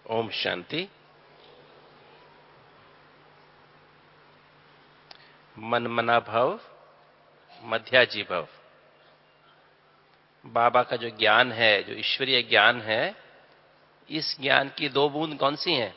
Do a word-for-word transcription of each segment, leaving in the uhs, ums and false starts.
ओम शांति। मनमना भव, मध्याजी भव। बाबा का जो ज्ञान है, जो ईश्वरीय ज्ञान है, इस ज्ञान की दो बूंद कौन सी हैं?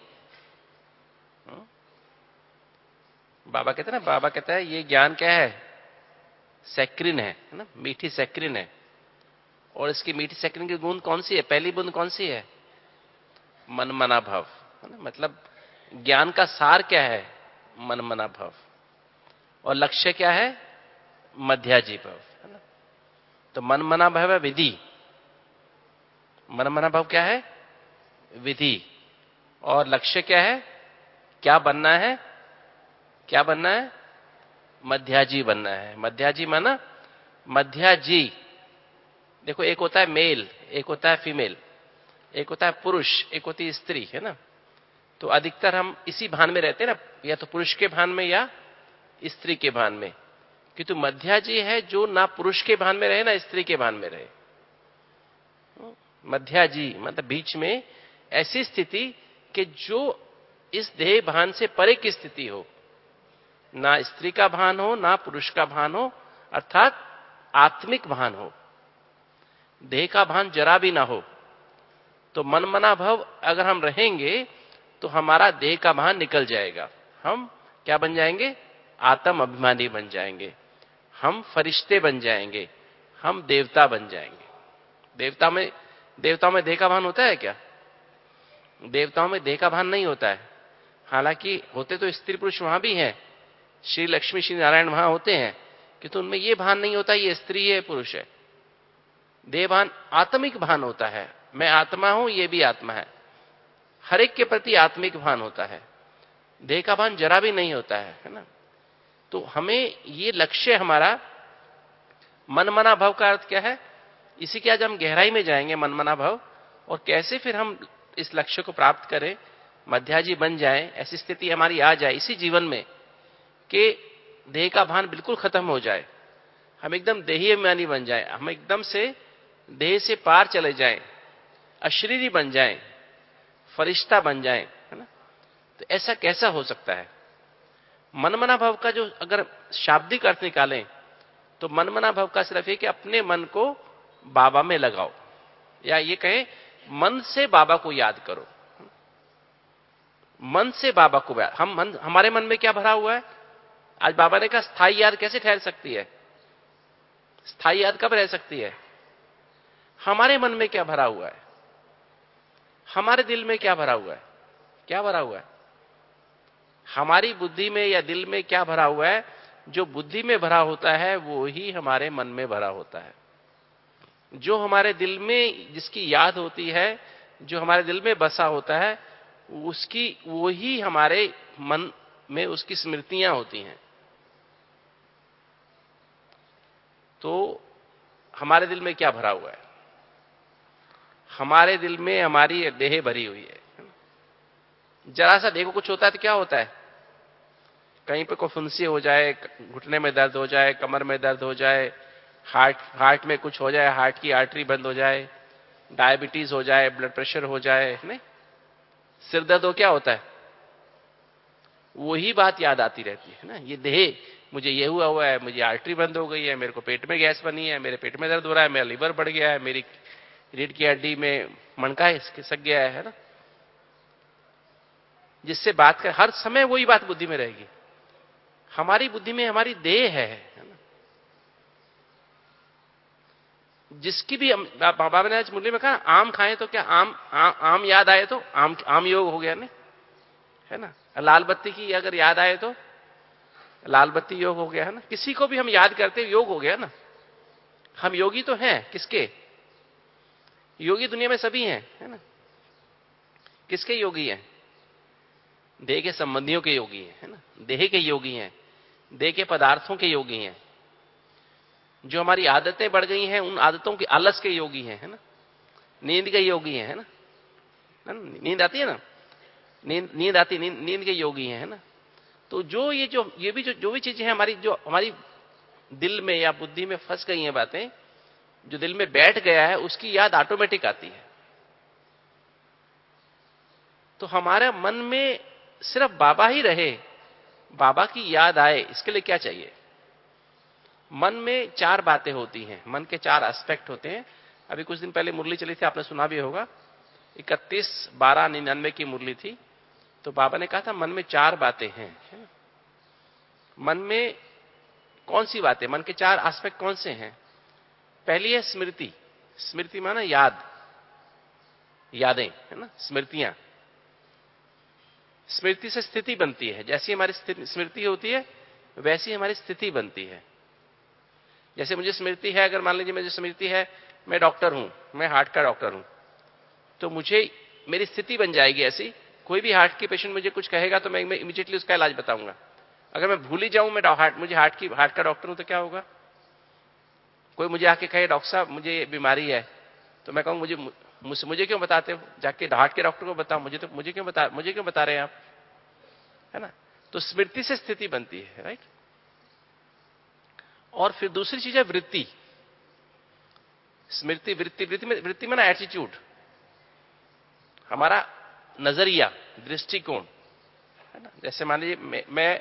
बाबा कहते हैं ना, बाबा कहता है ये ज्ञान क्या है? सैक्रिन है, है ना, मीठी सैक्रिन है। और इसकी मीठी सैक्रिन की बूंद कौन सी है? पहली बूंद कौन सी है? मनमना भव, है ना। मतलब ज्ञान का सार क्या है? मनमना भव। और लक्ष्य क्या है? मध्याजी भव, है ना। तो मनमना भव है विधि। मनमना भव क्या है? विधि। और लक्ष्य क्या है? क्या बनना है? क्या बनना है? मध्याजी बनना है। मध्याजी माना मध्याजी। देखो, एक होता है मेल, एक होता है फीमेल, एक होता है पुरुष, एक होती है स्त्री, है ना। तो अधिकतर हम इसी भान में रहते हैं ना, या तो पुरुष के भान में या स्त्री के भान में। किंतु मध्याजी है जो ना पुरुष के भान में रहे ना स्त्री के भान में रहे। मध्याजी मतलब बीच में ऐसी स्थिति कि जो इस देह भान से परे की स्थिति हो, ना स्त्री का भान हो ना पुरुष का भान हो, अर्थात आत्मिक भान हो, देह का भान जरा भी ना हो। तो मनमना भव अगर हम रहेंगे तो हमारा देह का भान निकल जाएगा। हम क्या बन जाएंगे? आत्म अभिमानी बन जाएंगे, हम फरिश्ते बन जाएंगे, हम देवता बन जाएंगे। देवता में देवताओं में देह का भान होता है क्या? देवताओं में देह का भान नहीं होता है। हालांकि होते तो स्त्री पुरुष वहां भी हैं, श्री लक्ष्मी श्री नारायण वहां होते हैं, किंतु उनमें यह भान नहीं होता ये स्त्री है पुरुष है। देह भान आत्मिक भान होता है, मैं आत्मा हूं, ये भी आत्मा है। हर एक के प्रति आत्मिक भान होता है, देह का भान जरा भी नहीं होता है, है ना। तो हमें ये लक्ष्य हमारा मनमना भव का अर्थ क्या है? इसी के आज हम गहराई में जाएंगे, मनमना भव, और कैसे फिर हम इस लक्ष्य को प्राप्त करें, मध्याजी बन जाएं, ऐसी स्थिति हमारी आ जाए इसी जीवन में कि देह का भान बिल्कुल खत्म हो जाए, हम एकदम देही अभिमानी बन जाए, हम एकदम से देह से पार चले जाएं, अशरीरी बन जाएं, फरिश्ता बन जाएं, है ना। तो ऐसा कैसा हो सकता है? मनमना भव का जो अगर शाब्दिक अर्थ निकालें तो मनमना भव का सिर्फ ये कि अपने मन को बाबा में लगाओ, या ये कहें मन से बाबा को याद करो। मन से बाबा को याद, हम मन, हमारे मन में क्या भरा हुआ है? आज बाबा ने कहा स्थायी याद कैसे ठहर सकती है? स्थायी याद कब रह सकती है? हमारे मन में क्या भरा हुआ है? हमारे दिल में क्या भरा हुआ है? क्या भरा हुआ है? हमारी बुद्धि में या दिल में क्या भरा हुआ है? जो बुद्धि में भरा होता है वो ही हमारे मन में भरा होता है। जो हमारे दिल में जिसकी याद होती है, जो हमारे दिल में बसा होता है, उसकी वो ही हमारे मन में उसकी स्मृतियां होती हैं। तो हमारे दिल में क्या भरा हुआ है? हमारे दिल में हमारी देह भरी हुई है। जरा सा देखो कुछ होता है तो क्या होता है? कहीं पे कोई फुंसी हो जाए, घुटने में दर्द हो जाए, कमर में दर्द हो जाए, हार्ट हार्ट में कुछ हो जाए, हार्ट की आर्टरी बंद हो जाए, डायबिटीज हो जाए, ब्लड प्रेशर हो जाए, नहीं, सिर दर्द हो, क्या होता है? वही बात याद आती रहती है ना, ये देह, मुझे ये हुआ हुआ है, मुझे आर्टरी बंद हो गई है, मेरे को पेट में गैस बनी है, मेरे पेट में दर्द हो रहा है, मेरा लिवर बढ़ गया है, मेरी रीढ़ की हड्डी में मणका खिसक गया है ना। जिससे बात कर हर समय वही बात बुद्धि में रहेगी। हमारी बुद्धि में हमारी देह है, है ना। जिसकी भी बाबा ने आज मुरली में कहा आम खाएं तो क्या आम आ, आम याद आए तो आम आम योग हो गया ना, है ना। लाल बत्ती की अगर याद आए तो लाल बत्ती योग हो गया, है ना। किसी को भी हम याद करते योग हो गया ना। हम योगी तो हैं, किसके योगी? दुनिया में सभी हैं, है ना। किसके योगी हैं? देह के संबंधियों के योगी हैं, है ना। देह के योगी हैं, देह के पदार्थों के योगी हैं। जो हमारी आदतें बढ़ गई हैं उन आदतों की आलस के योगी हैं, है ना। नींद के योगी हैं, है ना। नींद आती है ना, नींद नींद आती, नींद नींद के योगी हैं, है ना। तो जो ये जो ये भी जो जो भी चीजें हैं हमारी, जो हमारी दिल में या बुद्धि में फंस गई हैं बातें, जो दिल में बैठ गया है, उसकी याद ऑटोमेटिक आती है। तो हमारे मन में सिर्फ बाबा ही रहे, बाबा की याद आए, इसके लिए क्या चाहिए? मन में चार बातें होती हैं, मन के चार एस्पेक्ट होते हैं। अभी कुछ दिन पहले मुरली चली थी, आपने सुना भी होगा, इकतीस बारह निन्यानवे की मुरली थी। तो बाबा ने कहा था मन में चार बातें हैं। मन में कौन सी बातें, मन के चार एस्पेक्ट कौन से हैं? पहली है स्मृति। स्मृति माना याद, यादें, है ना, स्मृतियां। स्मृति से स्थिति बनती है। जैसी हमारी स्मृति होती है वैसी हमारी स्थिति बनती है। जैसे मुझे स्मृति है, अगर मान लीजिए मुझे स्मृति है मैं डॉक्टर हूं, मैं हार्ट का डॉक्टर हूं, तो मुझे मेरी स्थिति बन जाएगी ऐसी, कोई भी हार्ट की पेशेंट मुझे कुछ कहेगा तो मैं इमीडिएटली उसका इलाज बताऊंगा। अगर मैं भूल ही जाऊं मैं हार्ट मुझे हार्ट की हार्ट का डॉक्टर हूं तो क्या होगा? कोई मुझे आके कहे डॉक्टर साहब मुझे बीमारी है, तो मैं कहूं मुझे मुझे, मुझे क्यों बताते हो, जाके हार्ट के डॉक्टर को बताओ, मुझे तो मुझे क्यों बता मुझे क्यों बता रहे हैं आप, है ना? तो स्मृति से स्थिति बनती है, राइट। और फिर दूसरी चीज है वृत्ति। स्मृति, वृत्ति, वृत्ति में वृत्ति माना एटीट्यूड, हमारा नजरिया, दृष्टिकोण, है ना। जैसे मान लीजिए मैं, मैं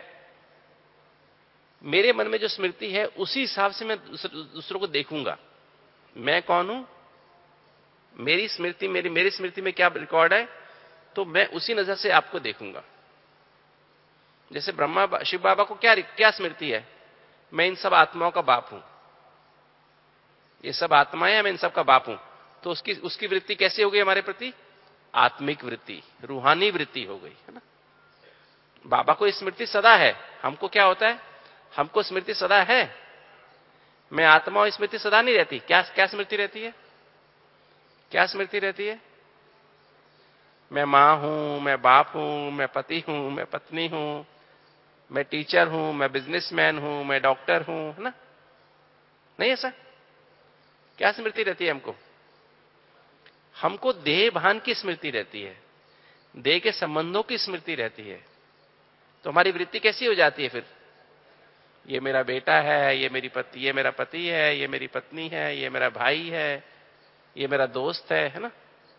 मेरे मन में जो स्मृति है उसी हिसाब से मैं दूसरों को देखूंगा। मैं कौन हूं, मेरी स्मृति, मेरी मेरी स्मृति में क्या रिकॉर्ड है, तो मैं उसी नजर से आपको देखूंगा। जैसे ब्रह्मा शिव बाबा को क्या क्या स्मृति है, मैं इन सब आत्माओं का बाप हूं, ये सब आत्माएं हैं, मैं इन सब का बाप हूं। तो उसकी उसकी वृत्ति कैसी हो गई हमारे प्रति? आत्मिक वृत्ति, रूहानी वृत्ति हो गई, है ना। बाबा को स्मृति सदा है, हमको क्या होता है, हमको स्मृति सदा है, मैं आत्मा हूं, स्मृति सदा नहीं रहती। क्या क्या स्मृति रहती है? क्या स्मृति रहती है? मैं मां हूं, मैं बाप हूं, मैं पति हूं, मैं पत्नी हूं, मैं टीचर हूं, मैं बिजनेसमैन हूं, मैं डॉक्टर हूं, है ना। नहीं ऐसा? क्या स्मृति रहती है हमको? हमको देह भान की स्मृति रहती है, देह के संबंधों की स्मृति रहती है। तो हमारी वृत्ति कैसी हो जाती है फिर? ये मेरा बेटा है, ये मेरी पति, ये मेरा पति है, ये मेरी पत्नी है, ये मेरा भाई है, ये मेरा दोस्त है, है ना।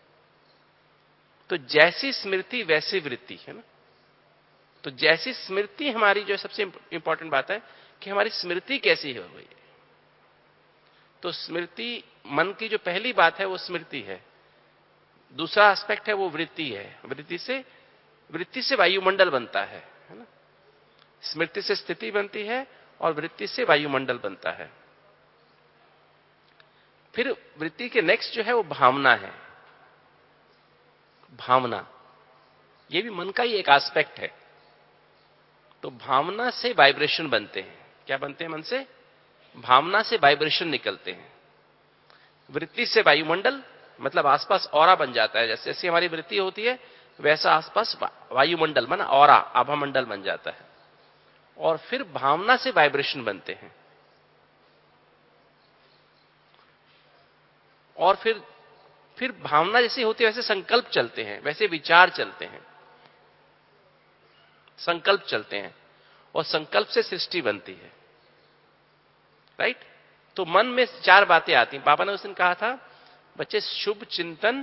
तो जैसी स्मृति वैसी वृत्ति, है ना। तो जैसी स्मृति हमारी, जो सबसे इंपॉर्टेंट बात है कि हमारी स्मृति कैसी हो गई। तो स्मृति, मन की जो पहली बात है वो स्मृति है। दूसरा एस्पेक्ट है वो वृत्ति है। वृत्ति से वृत्ति से वायुमंडल बनता है, है ना। स्मृति से स्थिति बनती है और वृत्ति से वायुमंडल बनता है। फिर वृत्ति के नेक्स्ट जो है वो भावना है। भावना, ये भी मन का ही एक एस्पेक्ट है। तो भावना से वाइब्रेशन बनते हैं। क्या बनते हैं मन से? भावना से वाइब्रेशन निकलते हैं। वृत्ति से वायुमंडल, मतलब आसपास ऑरा बन जाता है। जैसे जैसे हमारी वृत्ति होती है वैसा आसपास वायुमंडल माना ऑरा, आभा मंडल बन जाता है। और फिर भावना से वाइब्रेशन बनते हैं। और फिर फिर भावना जैसी होती है वैसे संकल्प चलते हैं, वैसे विचार चलते हैं, संकल्प चलते हैं और संकल्प से सृष्टि बनती है, राइट। तो मन में चार बातें आती हैं। बाबा ने उस दिन कहा था बच्चे, शुभ चिंतन,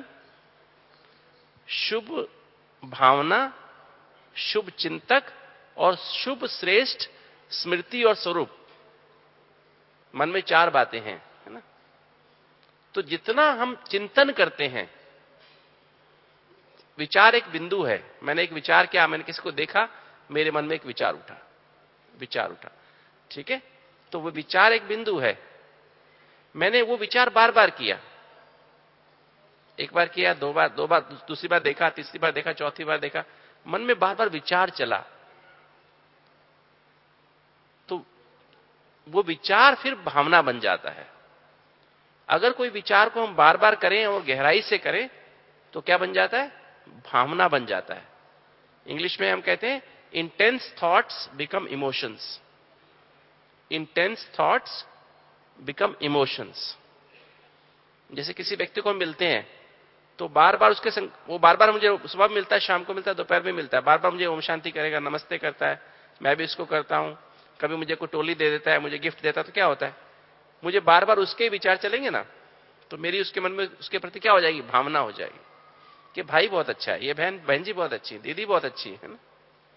शुभ भावना, शुभ चिंतक और शुभ श्रेष्ठ स्मृति और स्वरूप। मन में चार बातें हैं, है ना। तो जितना हम चिंतन करते हैं, विचार एक बिंदु है। मैंने एक विचार किया, मैंने किसी को देखा, मेरे मन में एक विचार उठा, विचार उठा, ठीक है। तो वो विचार एक बिंदु है। मैंने वो विचार बार बार किया, एक बार किया, दो बार, दो बार, दूसरी बार देखा, तीसरी बार देखा, चौथी बार देखा, मन में बार बार विचार चला। तो वो विचार फिर भावना बन जाता है। अगर कोई विचार को हम बार बार करें और गहराई से करें तो क्या बन जाता है? भावना बन जाता है। इंग्लिश में हम कहते हैं intense thoughts become emotions. Intense thoughts become emotions. जैसे किसी व्यक्ति को हम मिलते हैं तो बार बार उसके संग, वो बार बार मुझे सुबह मिलता है, शाम को मिलता है, दोपहर में मिलता है, बार बार मुझे ओम शांति करेगा, नमस्ते करता है, मैं भी इसको करता हूं। कभी मुझे कोई टोली दे देता है, मुझे गिफ्ट देता है, तो क्या होता है? मुझे बार बार उसके विचार चलेंगे ना, तो मेरी उसके मन में उसके प्रति क्या हो जाएगी? भावना हो जाएगी। कि भाई बहुत अच्छा है, ये बहन बहन जी बहुत अच्छी है, दीदी बहुत अच्छी है ना।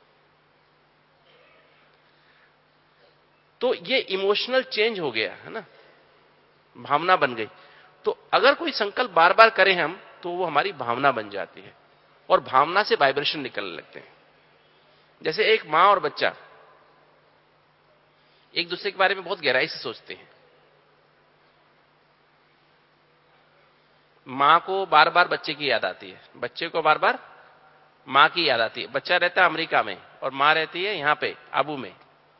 तो ये इमोशनल चेंज हो गया है ना, भावना बन गई। तो अगर कोई संकल्प बार बार करें हम, तो वो हमारी भावना बन जाती है और भावना से वाइब्रेशन निकलने लगते हैं। जैसे एक मां और बच्चा एक दूसरे के बारे में बहुत गहराई से सोचते हैं। मां को बार बार बच्चे की याद आती है, बच्चे को बार बार मां की याद आती है। बच्चा रहता है अमेरिका में और मां रहती है यहां पे आबू में।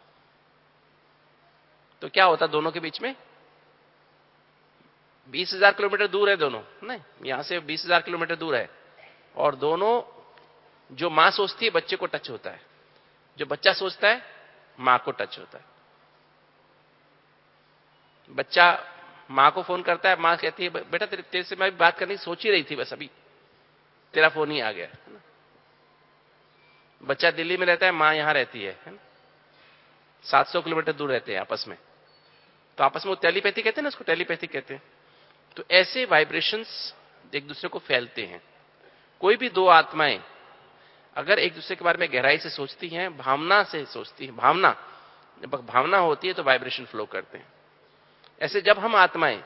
तो क्या होता दोनों के बीच में? बीस हजार किलोमीटर दूर है दोनों, नहीं यहां से बीस हजार किलोमीटर दूर है। और दोनों, जो मां सोचती है बच्चे को टच होता है, जो बच्चा सोचता है मां को टच होता है। बच्चा मां को फोन करता है, मां कहती है बेटा तेरे, तेरे से मैं बात करनी सोच ही रही थी, बस अभी तेरा फोन ही आ गया है ना। बच्चा दिल्ली में रहता है, मां यहां रहती है, है ना, सात सौ किलोमीटर दूर रहते हैं आपस में। तो आपस में वो टेलीपैथी कहते हैं ना, उसको टेलीपैथी कहते हैं। तो ऐसे वाइब्रेशंस एक दूसरे को फैलते हैं। कोई भी दो आत्माएं अगर एक दूसरे के बारे में गहराई से सोचती हैं, भावना से सोचती हैं, भावना जब भावना होती है तो वाइब्रेशन फ्लो करते हैं। ऐसे जब हम आत्माएं,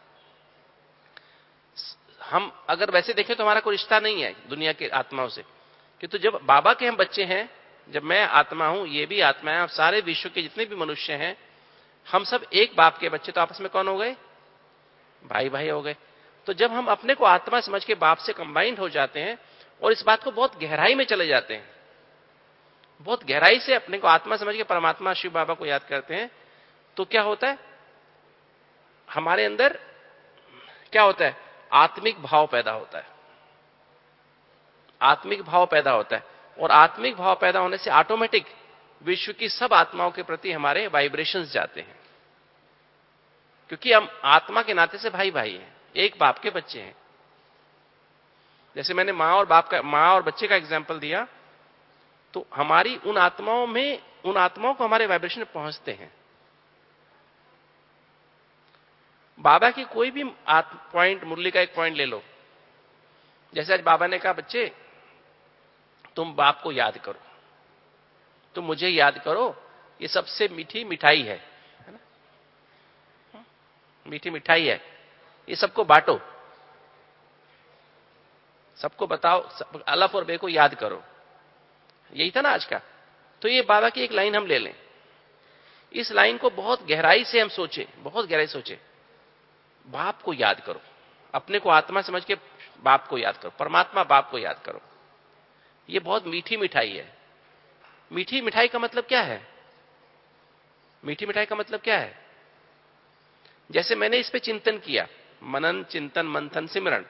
हम अगर वैसे देखें तो हमारा कोई रिश्ता नहीं है दुनिया के आत्माओं से, कि तो जब बाबा के हम बच्चे हैं, जब मैं आत्मा हूं, ये भी आत्मा है, सारे विश्व के जितने भी मनुष्य हैं, हम सब एक बाप के बच्चे, तो आपस में कौन हो गए? भाई भाई हो गए। तो जब हम अपने को आत्मा समझ के बाप से कंबाइंड हो जाते हैं और इस बात को बहुत गहराई में चले जाते हैं, बहुत गहराई से अपने को आत्मा समझ के परमात्मा शिव बाबा को याद करते हैं, तो क्या होता है हमारे अंदर? क्या होता है? आत्मिक भाव पैदा होता है। आत्मिक भाव पैदा होता है और आत्मिक भाव पैदा होने से ऑटोमेटिक विश्व की सब आत्माओं के प्रति हमारे वाइब्रेशंस जाते हैं, क्योंकि हम आत्मा के नाते से भाई भाई हैं, एक बाप के बच्चे हैं। जैसे मैंने मां और बाप का, मां और बच्चे का एग्जाम्पल दिया, तो हमारी उन आत्माओं में, उन आत्माओं को हमारे वाइब्रेशन पहुंचते हैं। बाबा की कोई भी पॉइंट, मुरली का एक पॉइंट ले लो। जैसे आज बाबा ने कहा बच्चे तुम बाप को याद करो, तुम मुझे याद करो, ये सबसे मीठी मिठाई है, है ना, मीठी मिठाई है, ये सबको बांटो, सबको बताओ, सब, अलफ और बे को याद करो। यही था ना आज का। तो ये बाबा की एक लाइन हम ले लें, इस लाइन को बहुत गहराई से हम सोचें, बहुत गहराई सोचें, बाप को याद करो, अपने को आत्मा समझ के बाप को याद करो, परमात्मा बाप को याद करो। ये बहुत मीठी मिठाई है। मीठी मिठाई का मतलब क्या है? मीठी मिठाई का मतलब क्या है? जैसे मैंने इस पे चिंतन किया, मनन चिंतन मंथन सिमरन,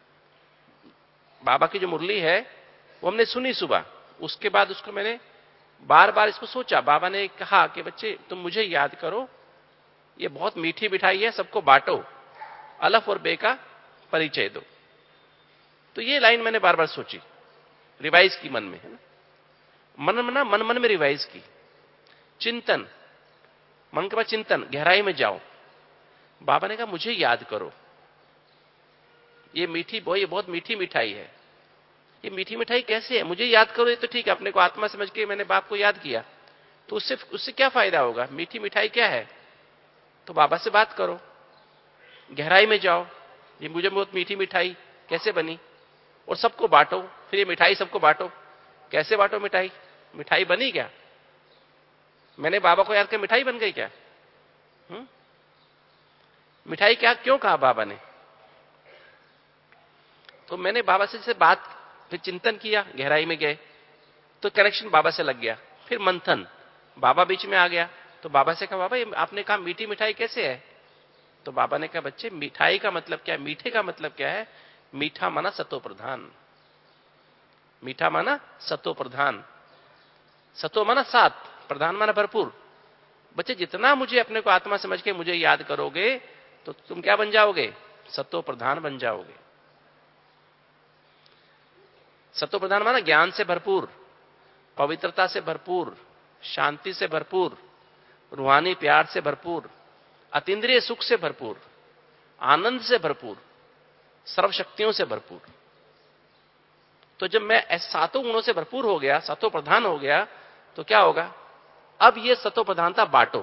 बाबा की जो मुरली है वो हमने सुनी सुबह, उसके बाद उसको मैंने बार बार इसको सोचा। बाबा ने कहा कि बच्चे तुम मुझे याद करो, ये बहुत मीठी मिठाई है, सबको बांटो, अलफ और बे का परिचय दो। तो ये लाइन मैंने बार बार सोची, रिवाइज की मन में, है ना, मन मना मन मन में रिवाइज की। चिंतन, मन के बाद चिंतन, गहराई में जाओ। बाबा ने कहा मुझे याद करो, ये मीठी वो ये बहुत मीठी मिठाई है। ये मीठी मिठाई कैसे है? मुझे याद करो, ये तो ठीक है, अपने को आत्मा समझ के मैंने बाप को याद किया, तो उससे उससे क्या फायदा होगा? मीठी मिठाई क्या है? तो बाबा से बात करो, गहराई में जाओ, ये मुझे बहुत मीठी मिठाई कैसे बनी, और सबको बांटो। फिर ये मिठाई सबको बांटो। कैसे बांटो मिठाई? मिठाई बनी क्या? मैंने बाबा को याद कर मिठाई बन गई क्या? हुँ? मिठाई क्या क्यों कहा बाबा ने? तो मैंने बाबा से से बात, फिर चिंतन किया, गहराई में गए, तो कनेक्शन बाबा से लग गया। फिर मंथन, बाबा बीच में आ गया, तो बाबा से कहा बाबा ये आपने कहा मीठी मिठाई कैसे है? तो बाबा ने कहा बच्चे मिठाई का मतलब क्या है, मीठे का मतलब क्या है? मीठा माना सतो प्रधान, मीठा माना सतो प्रधान, सतो माना सात, प्रधान माना भरपूर। बच्चे जितना मुझे अपने को आत्मा समझ के मुझे याद करोगे तो तुम क्या बन जाओगे? सतो प्रधान बन जाओगे। सतो प्रधान माना ज्ञान से भरपूर, पवित्रता से भरपूर, शांति से भरपूर, रूहानी प्यार से भरपूर, अतीन्द्रिय सुख से भरपूर, आनंद से भरपूर, सर्व शक्तियों से भरपूर। तो जब मैं ऐसे सातों गुणों से भरपूर हो गया, सतो प्रधान हो गया, तो क्या होगा? अब ये सतो प्रधानता बांटो,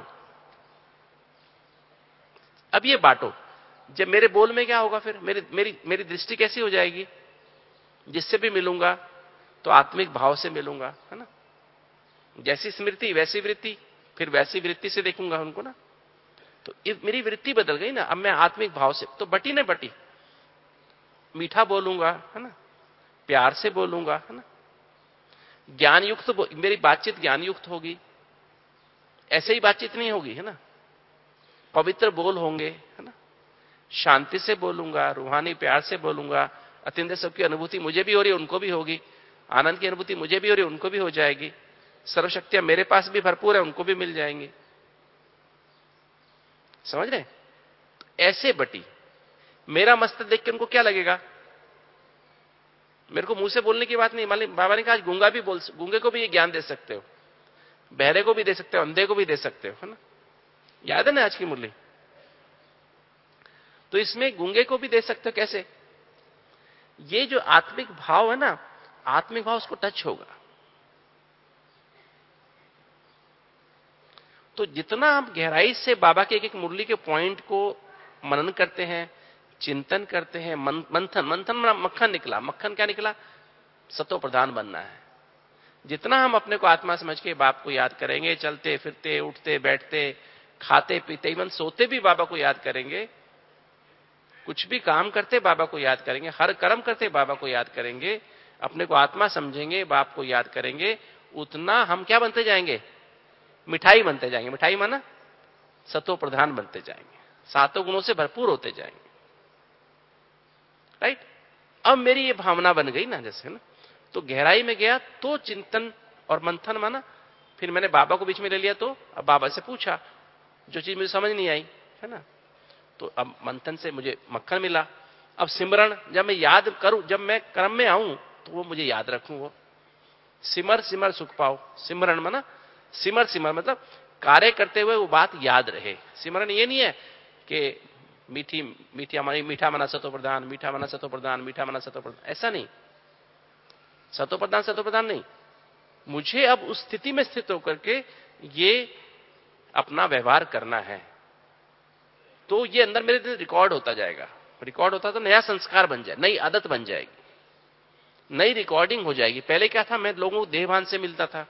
अब ये बांटो। जब मेरे बोल में क्या होगा फिर? मेरी मेरी मेरी दृष्टि कैसी हो जाएगी? जिससे भी मिलूंगा तो आत्मिक भाव से मिलूंगा, है ना? जैसी स्मृति वैसी वृत्ति, फिर वैसी वृत्ति से देखूंगा उनको ना। तो मेरी वृत्ति बदल गई ना, अब मैं आत्मिक भाव से, तो बटी ना बटी, मीठा बोलूंगा, है ना, प्यार से बोलूंगा, है ना, ज्ञान युक्त, मेरी बातचीत ज्ञान युक्त होगी। ऐसे ही बातचीत नहीं होगी, है ना, पवित्र बोल होंगे, है ना, शांति से बोलूंगा, रूहानी प्यार से बोलूंगा। अत्यंत सुख की अनुभूति मुझे भी हो रही है, उनको भी होगी। आनंद की अनुभूति मुझे भी हो रही है, उनको भी हो जाएगी। सर्वशक्तियां मेरे पास भी भरपूर है, उनको भी मिल जाएंगी। समझ रहे? ऐसे बटी। मेरा मस्तक देख के उनको क्या लगेगा? मेरे को मुंह से बोलने की बात नहीं, मान ली बाबा ने कहा गूंगा भी बोल, गूंगे को भी ये ज्ञान दे सकते हो, बहरे को भी दे सकते हो, अंधे को भी दे सकते हो, है ना? याद है ना आज की मुरली? तो इसमें गूंगे को भी दे सकते हो। कैसे? ये जो आत्मिक भाव है ना, आत्मिक भाव उसको टच होगा। तो जितना हम गहराई से बाबा के एक एक मुरली के पॉइंट को मनन करते हैं, चिंतन करते हैं, मन, मंथन मंथन में मक्खन निकला। मक्खन क्या निकला? सतो प्रधान बनना है। जितना हम अपने को आत्मा समझ के बाप को याद करेंगे, चलते फिरते, उठते बैठते, खाते पीते, इवन सोते भी बाबा को याद करेंगे, कुछ भी काम करते बाबा को याद करेंगे, हर कर्म करते बाबा को याद करेंगे, अपने को आत्मा समझेंगे, बाप को याद करेंगे, उतना हम क्या बनते जाएंगे? मिठाई बनते जाएंगे। मिठाई माना सतो प्रधान बनते जाएंगे, सातों गुणों से भरपूर होते जाएंगे। राइट? अब मेरी ये भावना बन गई ना, जैसे ना, तो गहराई में गया तो चिंतन और मंथन माना, फिर मैंने बाबा को बीच में ले लिया, तो अब बाबा से पूछा जो चीज मुझे समझ नहीं आई, है ना, तो अब मंथन से मुझे मक्खन मिला। अब सिमरण, जब मैं याद करूं, जब मैं कर्म में आऊं तो वो मुझे याद रखूं। वो सिमर सिमर सुख पाओ। सिमरण माना सिमर सिमर मतलब कार्य करते हुए वो बात याद रहे। सिमरन ये नहीं है कि मीठी मीठी हमारी मीठा मना सतो प्रधान, मीठा मना सतो प्रधान, मीठा मना सतो प्रधान, ऐसा नहीं। सतो प्रधान सतो प्रधान नहीं, मुझे अब उस स्थिति में स्थित होकर के ये अपना व्यवहार करना है। तो ये अंदर मेरे दिल रिकॉर्ड होता जाएगा। रिकॉर्ड होता तो नया संस्कार बन जाए, नई आदत बन जाएगी, नई रिकॉर्डिंग हो जाएगी। पहले क्या था? मैं लोगों को देहभान से मिलता था,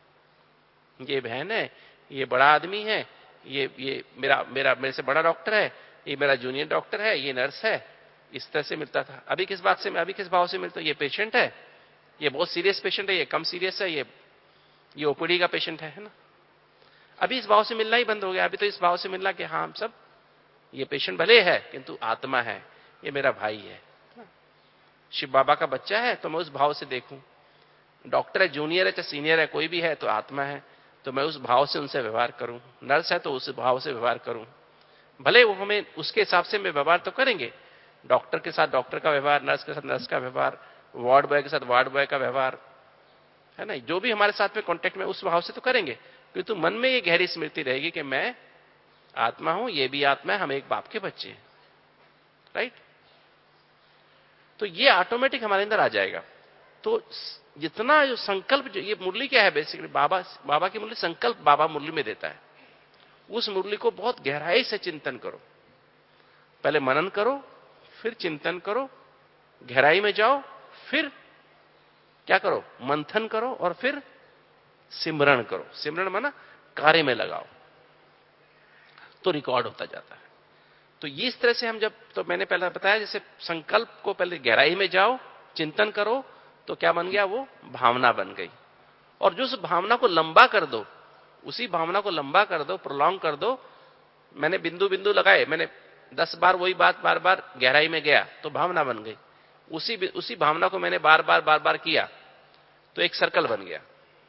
ये बहन है, ये बड़ा आदमी है, ये ये मेरा मेरा मेरे से बड़ा डॉक्टर है, ये मेरा जूनियर डॉक्टर है, ये नर्स है, इस तरह से मिलता था। अभी किस बात से मैं अभी किस भाव से मिलता हूं? ये पेशेंट है, ये बहुत सीरियस पेशेंट है, ये कम सीरियस है, ये ये ओपीडी का पेशेंट है, है ना। अभी इस भाव से मिलना ही बंद हो गया। अभी तो इस भाव से मिलना कि हाँ हम सब, ये पेशेंट भले है किंतु आत्मा है, ये मेरा भाई है, शिव बाबा का बच्चा है, तो मैं उस भाव से देखूं। डॉक्टर है, जूनियर है, चाहे सीनियर है, कोई भी है, तो आत्मा है, तो मैं उस भाव से उनसे व्यवहार करूं। नर्स है तो उस भाव से व्यवहार करूं। भले वो हमें उसके हिसाब से मैं व्यवहार तो करेंगे, डॉक्टर के साथ डॉक्टर का व्यवहार, नर्स के साथ नर्स का व्यवहार, वार्ड बॉय के साथ वार्ड बॉय का व्यवहार, है ना, जो भी हमारे साथ में कांटेक्ट में, उस भाव से तो करेंगे। किंतु मन में ये गहरी स्मृति रहेगी कि मैं आत्मा हूं, ये भी आत्मा है, हम एक बाप के बच्चे हैं। राइट? तो ये ऑटोमेटिक हमारे अंदर आ जाएगा। तो जितना जो संकल्प, जो ये मुरली क्या है बेसिकली, बाबा बाबा की मुरली संकल्प बाबा मुरली में देता है। उस मुरली को बहुत गहराई से चिंतन करो, पहले मनन करो, फिर चिंतन करो, गहराई में जाओ, फिर क्या करो? मंथन करो, और फिर सिमरण करो। सिमरण माना कार्य में लगाओ, तो रिकॉर्ड होता जाता है। तो ये इस तरह से हम जब, तो मैंने पहले बताया जैसे संकल्प को पहले गहराई में जाओ, चिंतन करो, तो क्या बन गया? वो भावना बन गई। और जो उस भावना को लंबा कर दो, उसी भावना को लंबा कर दो, प्रोलॉन्ग कर दो। मैंने बिंदु बिंदु लगाए, मैंने दस बार वही बात बार बार गहराई में गया, तो भावना बन गई। उसी उसी भावना को मैंने बार बार बार बार किया, तो एक सर्कल बन गया।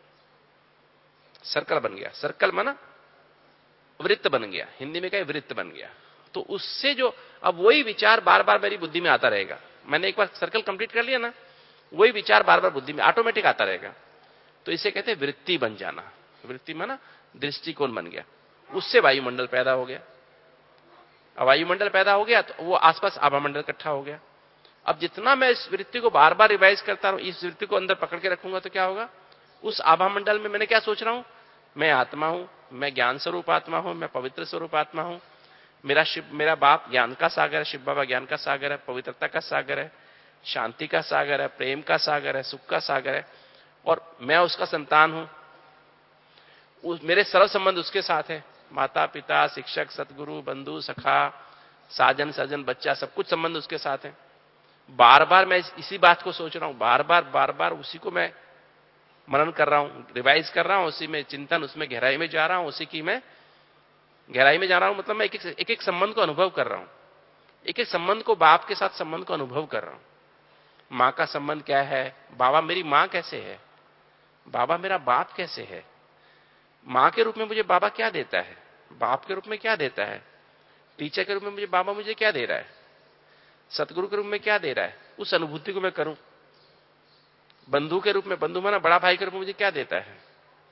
सर्कल बन गया, सर्कल माना वृत्त बन गया, हिंदी में कहे वृत्त बन गया। तो उससे जो, अब वही विचार बार बार मेरी बुद्धि में आता रहेगा। मैंने एक बार सर्कल कंप्लीट कर लिया ना, वही विचार बार बार बुद्धि में ऑटोमेटिक आता रहेगा। तो इसे कहते हैं वृत्ति बन जाना। वृत्ति माना दृष्टिकोण बन गया। उससे वायुमंडल पैदा हो गया। अब वायुमंडल पैदा हो गया तो वो आसपास आभामंडल इकट्ठा हो गया। अब जितना मैं इस वृत्ति को बार बार रिवाइज करता रहूं, इस वृत्ति को अंदर पकड़ के रखूंगा तो क्या होगा, उस आभा मंडल में मैंने क्या सोच रहा हूं, मैं आत्मा हूं, मैं ज्ञान स्वरूप आत्मा हूं, मैं पवित्र स्वरूप आत्मा हूं, मेरा शिव मेरा बाप ज्ञान का सागर है, शिव बाबा ज्ञान का सागर है, पवित्रता का सागर है, शांति का सागर है, प्रेम का सागर है, सुख का सागर है, और मैं उसका संतान हूं। उस मेरे सर्व संबंध उसके साथ है, माता पिता, शिक्षक, सतगुरु, बंधु, सखा, साजन सजन, बच्चा, सब कुछ संबंध उसके साथ है। बार बार मैं इसी बात को सोच रहा हूं, बार बार बार बार उसी को मैं मनन कर रहा हूं, रिवाइज कर रहा हूं, उसी में चिंतन, उसमें गहराई में जा रहा हूं, उसी की मैं गहराई में जा रहा हूं। मतलब मैं एक एक, एक, एक संबंध को अनुभव कर रहा हूं, एक एक संबंध को, बाप के साथ संबंध को अनुभव कर रहा हूं। मां का संबंध क्या है, बाबा मेरी मां कैसे है, बाबा मेरा बाप कैसे है, मां के रूप में मुझे बाबा क्या देता है, बाप के रूप में क्या देता है, टीचर के रूप में मुझे बाबा मुझे क्या दे रहा है, सतगुरु के रूप में क्या दे रहा है, उस अनुभूति को मैं करूं। बंधु के रूप में, बंधु माना बड़ा भाई के रूप में मुझे क्या देता है,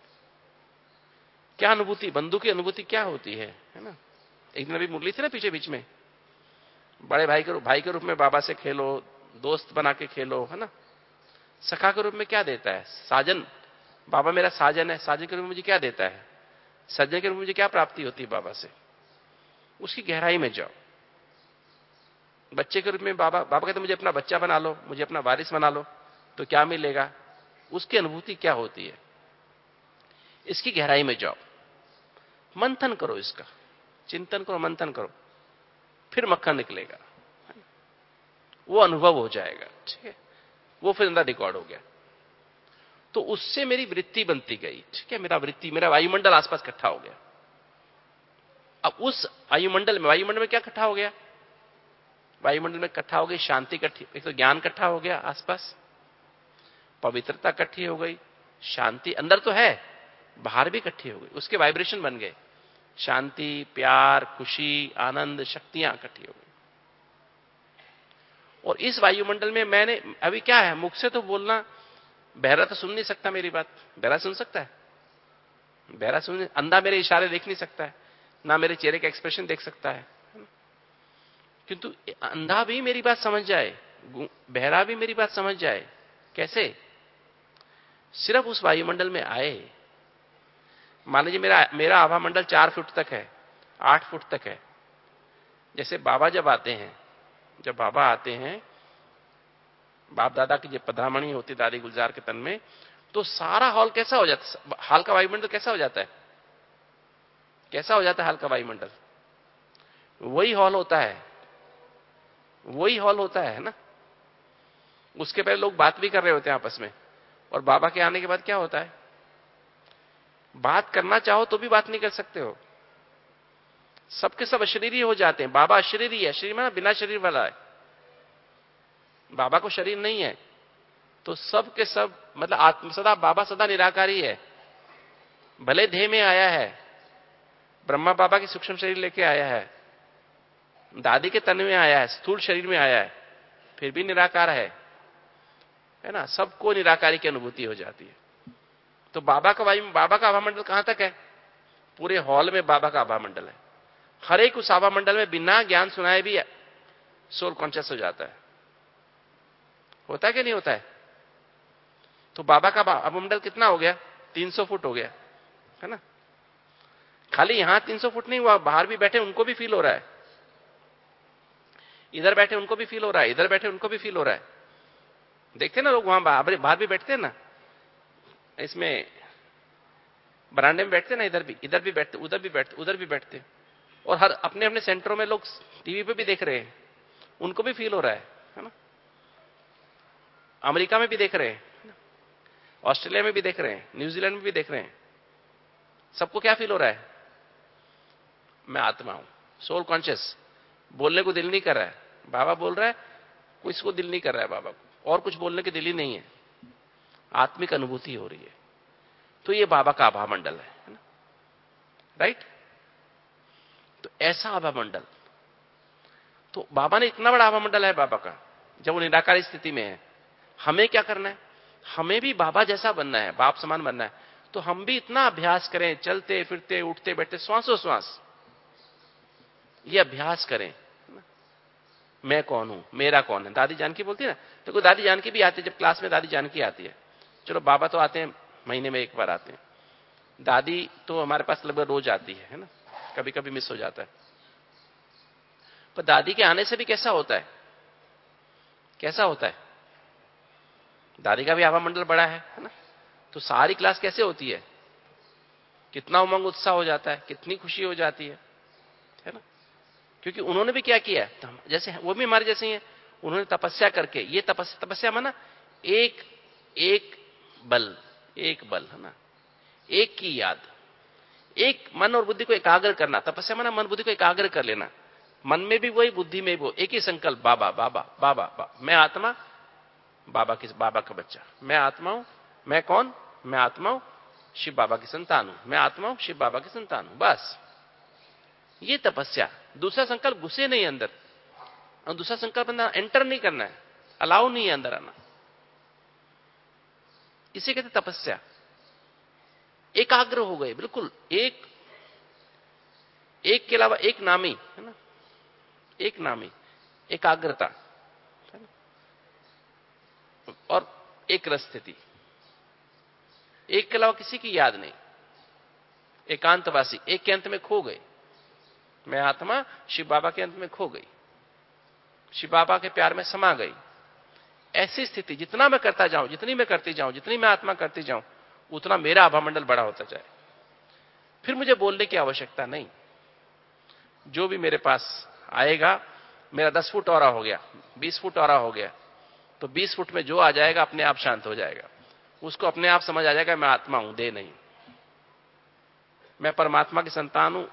क्या अनुभूति, बंधु की अनुभूति क्या होती है, है ना। एक दिन अभी मुरली थी ना पीछे बीच में, बड़े भाई के रूप भाई के रूप में बाबा से खेलो, दोस्त बना के खेलो, है ना। सखा के रूप में क्या देता है, साजन, बाबा मेरा साजन है, साजन के रूप में मुझे क्या देता है, सज्जन के रूप में मुझे क्या प्राप्ति होती है बाबा से, उसकी गहराई में जाओ। बच्चे के रूप में बाबा बाबा कहते मुझे अपना बच्चा बना लो, मुझे अपना वारिस बना लो, तो क्या मिलेगा, उसकी अनुभूति क्या होती है, इसकी गहराई में जाओ, मंथन करो, इसका चिंतन करो, मंथन करो, फिर मक्खन निकलेगा, वो अनुभव हो जाएगा, ठीक है, वो फिर अंदर रिकॉर्ड हो गया। तो उससे मेरी वृत्ति बनती गई, ठीक है, मेरा वृत्ति, मेरा वायुमंडल आसपास इकट्ठा हो गया। अब उस वायुमंडल में, वायुमंडल में क्या इकट्ठा हो गया, वायुमंडल में इकट्ठा हो गई शांति इकट्ठी, एक तो ज्ञान इकट्ठा हो गया आसपास, पवित्रता इकट्ठी हो गई, शांति अंदर तो है, बाहर भी इकट्ठी हो गई, उसके वाइब्रेशन बन गए, शांति, प्यार, खुशी, आनंद, शक्तियां इकट्ठी हो गई। और इस वायुमंडल में मैंने, अभी क्या है, मुख से तो बोलना, बहरा तो सुन नहीं सकता मेरी बात, बहरा सुन सकता है, बहरा सुन, अंधा मेरे इशारे देख नहीं सकता है, ना मेरे चेहरे का एक्सप्रेशन देख सकता है, किंतु अंधा भी मेरी बात समझ जाए, बहरा भी मेरी बात समझ जाए, कैसे, सिर्फ उस वायुमंडल में आए। मान लीजिए मेरा मेरा आभा मंडल चार फुट तक है, आठ फुट तक है। जैसे बाबा जब आते हैं, जब बाबा आते हैं, बाप दादा की जब पधरामणी होती दादी गुलजार के तन में, तो सारा हॉल कैसा हो जाता है, हाल का वायुमंडल कैसा हो जाता है, कैसा हो जाता है हाल का वायुमंडल, वही हॉल होता है, वही हॉल होता है ना। उसके पहले लोग बात भी कर रहे होते हैं आपस में, और बाबा के आने के बाद क्या होता है, बात करना चाहो तो भी बात नहीं कर सकते हो, सबके सब अशरीरी हो जाते हैं। बाबा अशरीरी है, शरीर में बिना शरीर वाला है, बाबा को शरीर नहीं है, तो सब के सब, मतलब आत्म सदा, बाबा सदा निराकारी है, भले देह में आया है, ब्रह्मा बाबा की सूक्ष्म शरीर लेके आया है, दादी के तन में आया है, स्थूल शरीर में आया है, फिर भी निराकार है, है ना। सबको निराकारी की अनुभूति हो जाती है। तो बाबा का वायु, बाबा का आभा मंडल कहां तक है, पूरे हॉल में बाबा का आभा मंडल है। हर एक उस आभा मंडल में बिना ज्ञान सुनाए भी सोल कॉन्शियस हो जाता है, होता है कि नहीं होता है। तो बाबा का आभा मंडल कितना हो गया, तीन सौ फुट हो गया, है ना। खाली यहां तीन सौ फुट नहीं हुआ, बाहर भी बैठे उनको भी फील हो रहा है, इधर बैठे उनको भी फील हो रहा है, इधर बैठे उनको भी फील हो रहा है। देखते ना लोग वहां बाहर भी बैठते हैं ना, इसमें बरांडे में बैठते ना, इधर भी इधर भी बैठते, उधर भी बैठते, उधर भी बैठते, और हर अपने अपने सेंटरों में लोग टीवी पे भी देख रहे हैं, उनको भी फील हो रहा है, है ना। अमेरिका में भी देख रहे हैं, ऑस्ट्रेलिया में भी देख रहे हैं, न्यूजीलैंड में भी देख रहे हैं, सबको क्या फील हो रहा है, मैं आत्मा हूं, सोल कॉन्शियस। बोलने को दिल नहीं कर रहा है, बाबा बोल रहा है, कोई इसको दिल नहीं कर रहा है बाबा को, और कुछ बोलने की दिल ही नहीं है, आत्मिक अनुभूति हो रही है। तो ये बाबा का आभा मंडल है, है ना, राइट। तो ऐसा आभा मंडल, तो बाबा ने इतना बड़ा आभा मंडल है बाबा का, जब वो निराकारी स्थिति में है। हमें क्या करना है, हमें भी बाबा जैसा बनना है, बाप समान बनना है। तो हम भी इतना अभ्यास करें, चलते फिरते, उठते बैठते, श्वासों श्वास ये अभ्यास करें, मैं कौन हूं, मेरा कौन है। दादी जानकी बोलती है ना, देखो दादी जानकी भी आती है, जब क्लास में दादी जानकी आती है, चलो बाबा तो आते हैं महीने में एक बार आते हैं, दादी तो हमारे पास लगभग रोज आती है, है ना, कभी कभी मिस हो जाता है। पर दादी के आने से भी कैसा होता है, कैसा होता है, दादी का भी आभा मंडल बड़ा है, है ना, तो सारी क्लास कैसे होती है, कितना उमंग उत्साह हो जाता है, कितनी खुशी हो जाती है, है ना, क्योंकि उन्होंने भी क्या किया है, जैसे वो भी हमारे जैसे ही हैं, उन्होंने तपस्या करके, ये तपस्या तपस्या माना एक एक बल, एक बल, है ना, एक की याद, एक मन और बुद्धि को एकाग्र करना। तपस्या माना मन बुद्धि को एकाग्र कर लेना, मन में भी वही, बुद्धि में भी वो, एक ही संकल्प, बाबा बाबा बाबा बाबा, मैं आत्मा, बाबा की, बाबा का बच्चा, मैं आत्मा हूं, मैं कौन, मैं आत्मा हूं, शिव बाबा की संतान हूं, मैं आत्मा हूं, शिव बाबा की संतान हूं, बस ये तपस्या। दूसरा संकल्प घुसे नहीं अंदर, और दूसरा संकल्प अंदर एंटर नहीं करना है, अलाउ नहीं है अंदर आना, इसे कहते तपस्या। एकाग्र हो गए बिल्कुल, एक एक के अलावा एक नामी, है ना, एक नामी, एकाग्रता, है ना, और एक रस स्थिति, एक के अलावा किसी की याद नहीं, एकांतवासी, एक के अंत में खो गए, मैं आत्मा शिव बाबा के अंत में खो गई, शिव बाबा के प्यार में समा गई। ऐसी स्थिति जितना मैं करता जाऊं, जितनी मैं करती जाऊं, जितनी मैं आत्मा करती जाऊं, उतना मेरा आभा मंडल बड़ा होता जाए। फिर मुझे बोलने की आवश्यकता नहीं, जो भी मेरे पास आएगा, मेरा दस फुट और हो गया, बीस फुट और हो गया, तो बीस फुट में जो आ जाएगा अपने आप शांत हो जाएगा, उसको अपने आप समझ आ जाएगा मैं आत्मा हूं, दे नहीं, मैं परमात्मा की संतान हूं,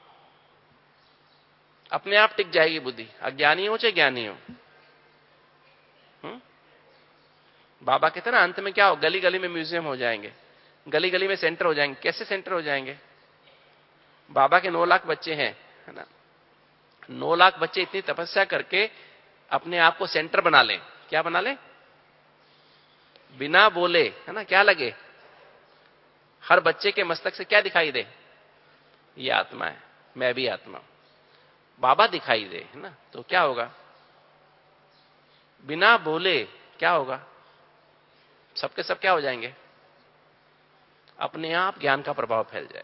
अपने आप टिक जाएगी बुद्धि, अज्ञानी हो चाहे ज्ञानी हो। हुँ? बाबा कहते हैं ना, अंत में क्या हो, गली गली में म्यूजियम हो जाएंगे, गली गली में सेंटर हो जाएंगे। कैसे सेंटर हो जाएंगे, बाबा के नौ लाख बच्चे हैं, है ना, नौ लाख बच्चे इतनी तपस्या करके अपने आप को सेंटर बना लें, क्या बना लें, बिना बोले, है ना, क्या लगे, हर बच्चे के मस्तक से क्या दिखाई दे, ये आत्मा है, मैं भी आत्मा हूं, बाबा दिखाई दे, है ना, तो क्या होगा, बिना बोले क्या होगा, सबके सब क्या हो जाएंगे, अपने आप ज्ञान का प्रभाव फैल जाए,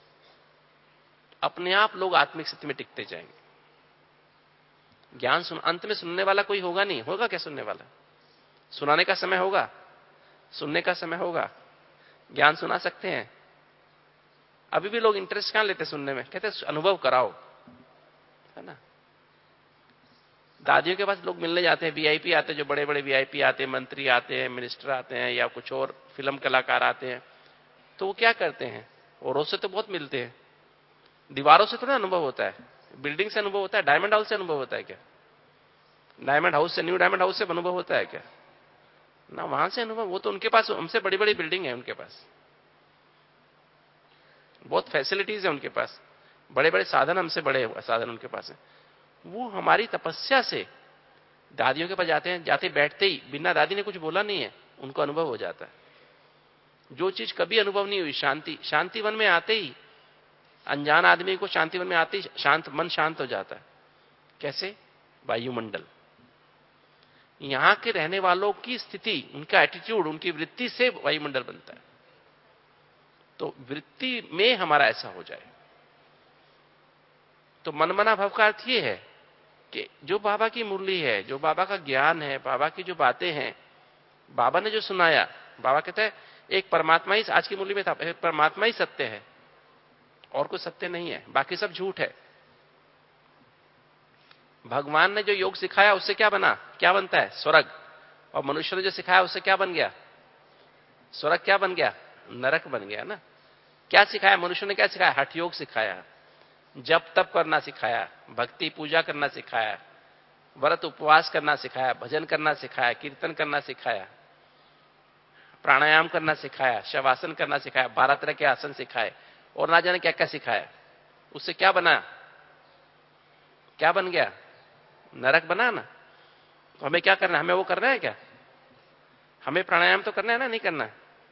अपने आप लोग आत्मिक स्थिति में टिकते जाएंगे। ज्ञान सुन, अंत में सुनने वाला कोई होगा नहीं, होगा क्या सुनने वाला, सुनाने का समय होगा, सुनने का समय होगा, ज्ञान सुना सकते हैं। अभी भी लोग इंटरेस्ट कहां लेते सुनने में, कहते अनुभव कराओ, है ना। दादियों के पास लोग मिलने जाते हैं, वीआईपी आते हैं, जो बड़े बड़े वीआईपी आते हैं, मंत्री आते हैं, मिनिस्टर आते हैं, या कुछ और फिल्म कलाकार आते हैं, तो वो क्या करते हैं, औरों से तो बहुत मिलते हैं, दीवारों से थोड़ा अनुभव होता है, बिल्डिंग से अनुभव होता है, डायमंड हाउस से अनुभव होता है क्या, डायमंड हाउस से, न्यू डायमंड हाउस से अनुभव होता है क्या, ना, वहां से अनुभव, वो तो उनके पास हमसे बड़ी बड़ी बिल्डिंग है, उनके पास बहुत फैसिलिटीज है, उनके पास बड़े बड़े साधन, हमसे बड़े साधन उनके पास है। वो हमारी तपस्या से दादियों के पास जाते हैं, जाते बैठते ही बिना दादी ने कुछ बोला नहीं है, उनको अनुभव हो जाता है, जो चीज कभी अनुभव नहीं हुई, शांति, शांति वन में आते ही, अनजान आदमी को शांति वन में आते ही शांत मन शांत हो जाता है। कैसे, वायुमंडल, यहां के रहने वालों की स्थिति, उनका एटीट्यूड, उनकी वृत्ति से वायुमंडल बनता है। तो वृत्ति में हमारा ऐसा हो जाए, तो मनमना भाव का अर्थ यह है कि जो बाबा की मुरली है, जो बाबा का ज्ञान है, बाबा की जो बातें हैं, बाबा ने जो सुनाया, बाबा कहते हैं एक परमात्मा ही, आज की मुरली में था, परमात्मा ही सत्य है, और कोई सत्य नहीं है, बाकी सब झूठ है। भगवान ने जो योग सिखाया उससे क्या बना, क्या बनता है, स्वर्ग, और मनुष्य ने जो सिखाया उससे क्या बन गया, स्वर्ग क्या बन गया, नरक बन गया ना। क्या सिखाया मनुष्य ने, क्या सिखाया, हठ योग सिखाया, जप तप करना सिखाया, भक्ति पूजा करना सिखाया, व्रत उपवास करना सिखाया, भजन करना सिखाया, कीर्तन करना सिखाया, प्राणायाम करना सिखाया, शवासन करना सिखाया, बारह तरह के आसन सिखाए, और ना जाने क्या क्या सिखाया। उससे क्या बना, क्या बन गया, नरक बना ना। तो हमें क्या करना है, हमें वो करना है क्या, हमें प्राणायाम तो करना है ना, नहीं करना।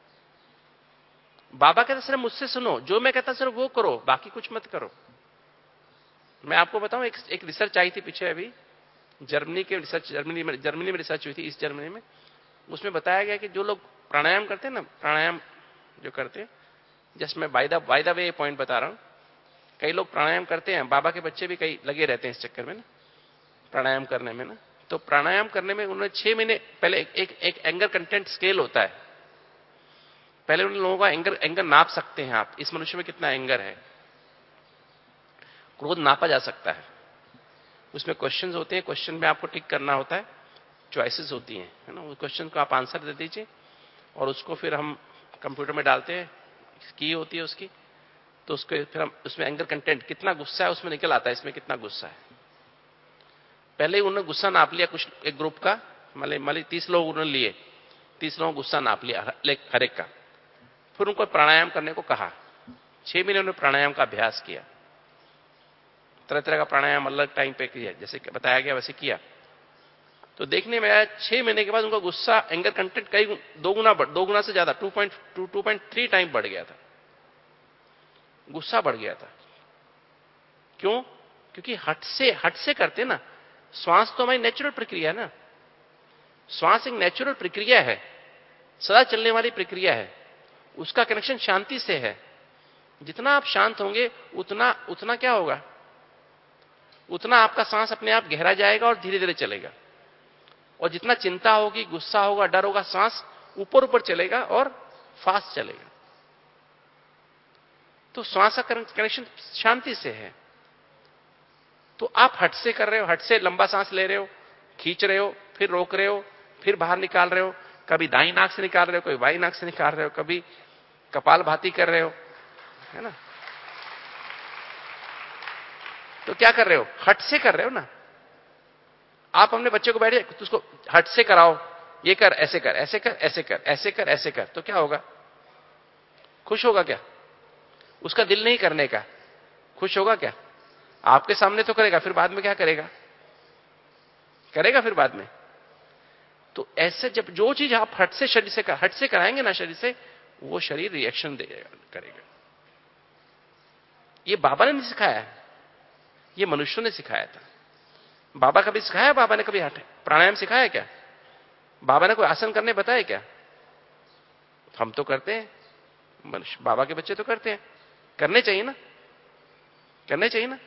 बाबा कहते सिर्फ मुझसे सुनो, जो मैं कहता सिर्फ वो करो, बाकी कुछ मत करो। मैं आपको बताऊं, एक, एक रिसर्च आई थी पीछे अभी, जर्मनी के रिसर्च जर्मनी में जर्मनी में रिसर्च हुई थी, इस जर्मनी में। उसमें बताया गया कि जो लोग प्राणायाम करते हैं ना, प्राणायाम जो करते हैं, जिसमें by the by the way point बता रहा हूं, कई लोग प्राणायाम करते हैं, बाबा के बच्चे भी कई लगे रहते हैं इस चक्कर में ना, प्राणायाम करने में ना। तो प्राणायाम करने में उन्होंने छह महीने पहले एक एक, एक एंगर कंटेंट स्केल होता है, पहले उन लोगों का एंगर एंगर नाप सकते हैं आप, इस मनुष्य में कितना एंगर है, क्रोध नापा जा सकता है। उसमें क्वेश्चंस होते हैं, क्वेश्चन में आपको टिक करना होता है, चॉइसेस होती हैं, है ना, उस क्वेश्चन को आप आंसर दे दीजिए और उसको फिर हम कंप्यूटर में डालते हैं, की होती है उसकी, तो उसको फिर हम उसमें एंगर कंटेंट कितना गुस्सा है उसमें निकल आता है, इसमें कितना गुस्सा है। पहले ही उन्होंने गुस्सा नाप लिया, कुछ एक ग्रुप का मान ली तीस लोग उन्होंने लिए, तीस लोगों गुस्सा नाप लिया हर एक का, फिर उनको प्राणायाम करने को कहा। छह महीने उन्होंने प्राणायाम का अभ्यास किया, तरह तरह का प्राणायाम अलग टाइम पे किया, जैसे बताया गया वैसे किया। तो देखने में आया छह महीने के बाद उनका गुस्सा एंगर कंटेंट कई दो गुना दो गुना से ज्यादा two point two two point three time बढ़ गया था, गुस्सा बढ़ गया था। क्यों? क्योंकि हट से हट से करते ना, श्वास तो हमारी नेचुरल प्रक्रिया है ना, श्वास एक नेचुरल प्रक्रिया है, सदा चलने वाली प्रक्रिया है, उसका कनेक्शन शांति से है। जितना आप शांत होंगे उतना उतना क्या होगा, उतना आपका सांस अपने आप गहरा जाएगा और धीरे धीरे चलेगा। और जितना चिंता होगी, गुस्सा होगा, डर होगा, सांस ऊपर ऊपर चलेगा और फास्ट चलेगा। तो श्वास का कनेक्शन शांति से है। तो आप हट से कर रहे हो, हट से लंबा सांस ले रहे हो, खींच रहे हो, फिर रोक रहे हो, फिर बाहर निकाल रहे हो, कभी दाई नाक से निकाल रहे हो, कभी बाई नाक से निकाल रहे हो, कभी कपाल भाती कर रहे हो, है ना। तो क्या कर रहे हो, हट से कर रहे हो ना। आप अपने बच्चे को बैठे तो उसको हट से कराओ, ये कर, ऐसे कर, ऐसे कर, ऐसे कर, ऐसे कर, ऐसे कर, तो क्या होगा, खुश होगा क्या? उसका दिल नहीं करने का, खुश होगा क्या? आपके सामने तो करेगा, फिर बाद में क्या करेगा, करेगा फिर बाद में। तो ऐसे जब जो चीज आप हट से शरीर से हट से कराएंगे ना शरीर से, वो शरीर रिएक्शन देगा, करेगा। ये बाबा ने नहीं सिखाया है, ये मनुष्यों ने सिखाया था। बाबा कभी सिखाया, बाबा ने कभी हट प्राणायाम सिखाया क्या? बाबा ने कोई आसन करने बताया क्या? हम तो करते हैं, मनुष्य बाबा के बच्चे तो करते हैं, करने चाहिए ना, करने चाहिए ना।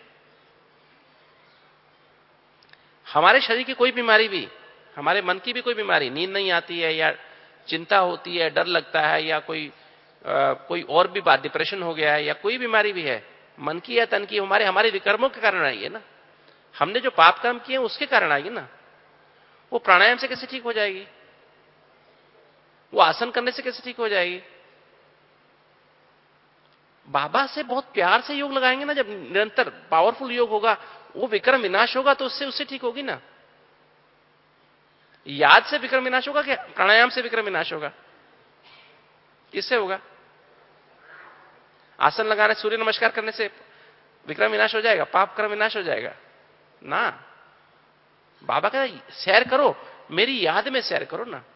हमारे शरीर की कोई बीमारी भी, हमारे मन की भी कोई बीमारी, नींद नहीं आती है या चिंता होती है, डर लगता है, या कोई आ, कोई और भी बात, डिप्रेशन हो गया है, या कोई बीमारी भी है मन की या तन की, हमारे हमारे विकर्मों के कारण आई है ना, हमने जो पाप कर्म किए उसके कारण आई ना। वो प्राणायाम से कैसे ठीक हो जाएगी, वो आसन करने से कैसे ठीक हो जाएगी? बाबा से बहुत प्यार से योग लगाएंगे ना, जब निरंतर पावरफुल योग होगा, वो विक्रम विनाश होगा तो उससे उससे ठीक होगी ना। याद से विक्रम विनाश होगा क्या? प्राणायाम से विक्रम विनाश होगा? किससे होगा? आसन लगाने, सूर्य नमस्कार करने से विक्रम विनाश हो जाएगा, पाप कर्म विनाश हो जाएगा ना। बाबा कहता सैर करो, मेरी याद में सैर करो ना।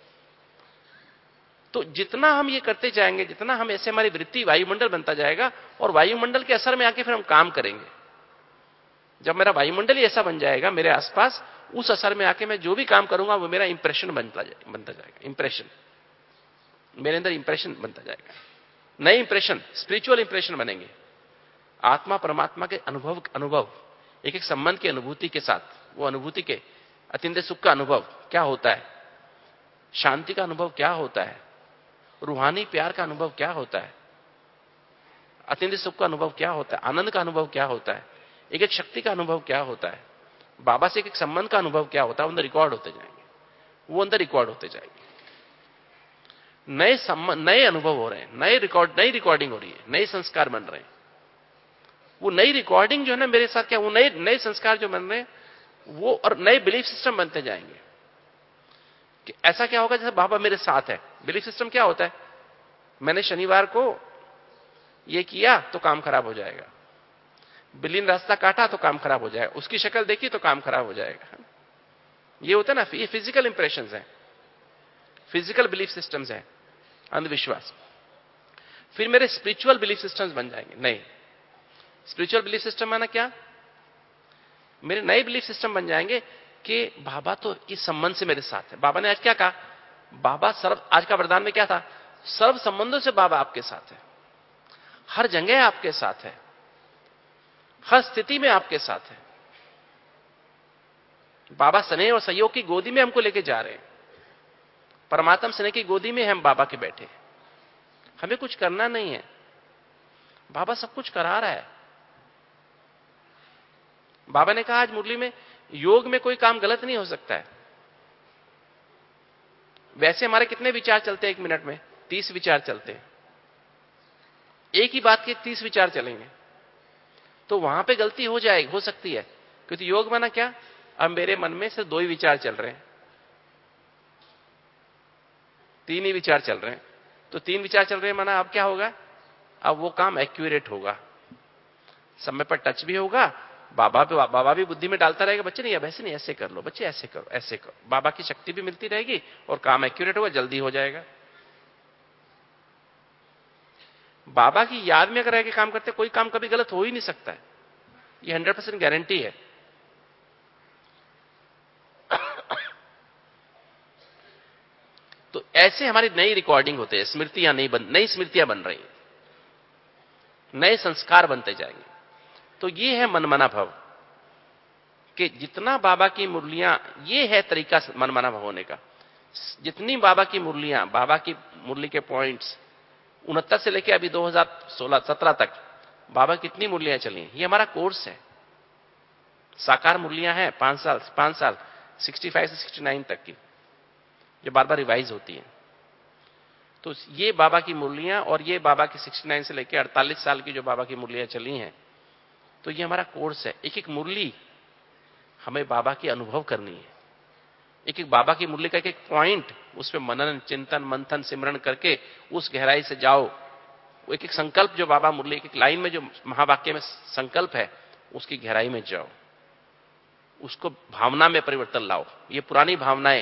तो जितना हम ये करते जाएंगे, जितना हम ऐसे, हमारी वृत्ति वायुमंडल बनता जाएगा, और वायुमंडल के असर में आके फिर हम काम करेंगे। जब मेरा वायुमंडल ही ऐसा बन जाएगा मेरे आसपास, उस असर में आके मैं जो भी काम करूंगा वो मेरा इंप्रेशन बनता जाएगा, बनता जाएगा इंप्रेशन, मेरे अंदर इंप्रेशन बनता जाएगा। नए इंप्रेशन, स्पिरिचुअल इंप्रेशन बनेंगे, आत्मा परमात्मा के अनुभव अनुभव एक एक संबंध की अनुभूति के साथ, वो अनुभूति के अतिंद्रिय सुख का अनुभव क्या होता है, शांति का अनुभव क्या होता है, रूहानी प्यार का अनुभव क्या होता है, अतिंद्रिय सुख का अनुभव क्या होता है, आनंद का अनुभव क्या होता है, एक एक शक्ति का अनुभव क्या होता है, बाबा से एक एक संबंध का अनुभव क्या होता है, अंदर रिकॉर्ड होते जाएंगे, वो अंदर रिकॉर्ड होते जाएंगे। नए संबंध, नए अनुभव हो रहे हैं, नए रिकॉर्ड, नई रिकॉर्डिंग हो रही है, नए संस्कार बन रहे हैं। वो नई रिकॉर्डिंग जो है ना मेरे साथ, क्या वो नए नए संस्कार जो बन रहे हैं वो, और नए बिलीफ सिस्टम बनते जाएंगे। कि ऐसा क्या होगा जैसे बाबा मेरे साथ है। बिलीफ सिस्टम क्या होता है, मैंने शनिवार को ये किया तो काम खराब हो जाएगा, बिल्ली ने रास्ता काटा तो काम खराब हो जाएगा, उसकी शक्ल देखी तो काम खराब हो जाएगा। ये होता है ना, ये फिजिकल इंप्रेशंस हैं, फिजिकल बिलीफ सिस्टम्स हैं, अंधविश्वास। फिर मेरे स्पिरिचुअल बिलीफ सिस्टम्स बन जाएंगे। नहीं, स्पिरिचुअल बिलीफ सिस्टम माना क्या, मेरे नए बिलीफ सिस्टम बन जाएंगे कि बाबा तो इस संबंध से मेरे साथ है। बाबा ने आज क्या कहा? बाबा सर्व, आज का वरदान में क्या था? सर्व संबंधों से बाबा आपके साथ है, हर जगह आपके साथ है, हर स्थिति में आपके साथ है। बाबा स्नेह और सहयोग की गोदी में हमको लेके जा रहे हैं। परमात्मा स्नेह की गोदी में हम बाबा के बैठे, हमें कुछ करना नहीं है, बाबा सब कुछ करा रहा है। बाबा ने कहा आज मुरली में, योग में कोई काम गलत नहीं हो सकता है। वैसे हमारे कितने विचार चलते हैं एक मिनट में? तीस विचार चलते हैं। एक ही बात के तीस विचार चलेंगे, तो वहां पे गलती हो जाएगी, हो सकती है। क्योंकि योग माना क्या? अब मेरे मन में सिर्फ दो ही विचार चल रहे हैं, तीन ही विचार चल रहे हैं। तो तीन विचार चल रहे हैं माना अब क्या होगा? अब वो काम एक्यूरेट होगा, समय पर टच भी होगा। बाबा भी बाबा भी बुद्धि में डालता रहेगा, बच्चे नहीं अब ऐसे नहीं, ऐसे कर लो बच्चे, ऐसे करो ऐसे करो। बाबा की शक्ति भी मिलती रहेगी और काम एक्यूरेट होगा, जल्दी हो जाएगा। बाबा की याद में अगर रह के काम करते, कोई काम कभी गलत हो ही नहीं सकता है, ये हंड्रेड परसेंट गारंटी है। तो ऐसे हमारी नई रिकॉर्डिंग होते हैं, स्मृतियां नहीं बन नई स्मृतियां बन रही हैं, नए संस्कार बनते जाएंगे। तो ये है मनमना भव, कि जितना बाबा की मुरलियां, ये है तरीका मनमना भव होने का। जितनी बाबा की मुरलियां, बाबा की मुरली के पॉइंट्स उनहत्तर से लेकर अभी दो हज़ार सोलह सत्रह तक बाबा कितनी मुरलियां चली हैं, ये हमारा कोर्स है। साकार मुरलियां हैं पांच साल पांच साल पैंसठ से उनहत्तर तक की, जो बार बार रिवाइज होती हैं। तो ये बाबा की मुरलियां, और ये बाबा की उनहत्तर से लेकर अड़तालीस साल की जो बाबा की मुरलियां चली हैं, तो ये हमारा कोर्स है। एक एक मुरली हमें बाबा की अनुभव करनी है, एक एक बाबा की मुरली का एक एक पॉइंट, उस पर मनन चिंतन मंथन सिमरण करके उस गहराई से जाओ। एक एक संकल्प जो बाबा मुरली, एक एक लाइन में जो महावाक्य में संकल्प है, उसकी गहराई में जाओ, उसको भावना में परिवर्तन लाओ। ये पुरानी भावनाएं,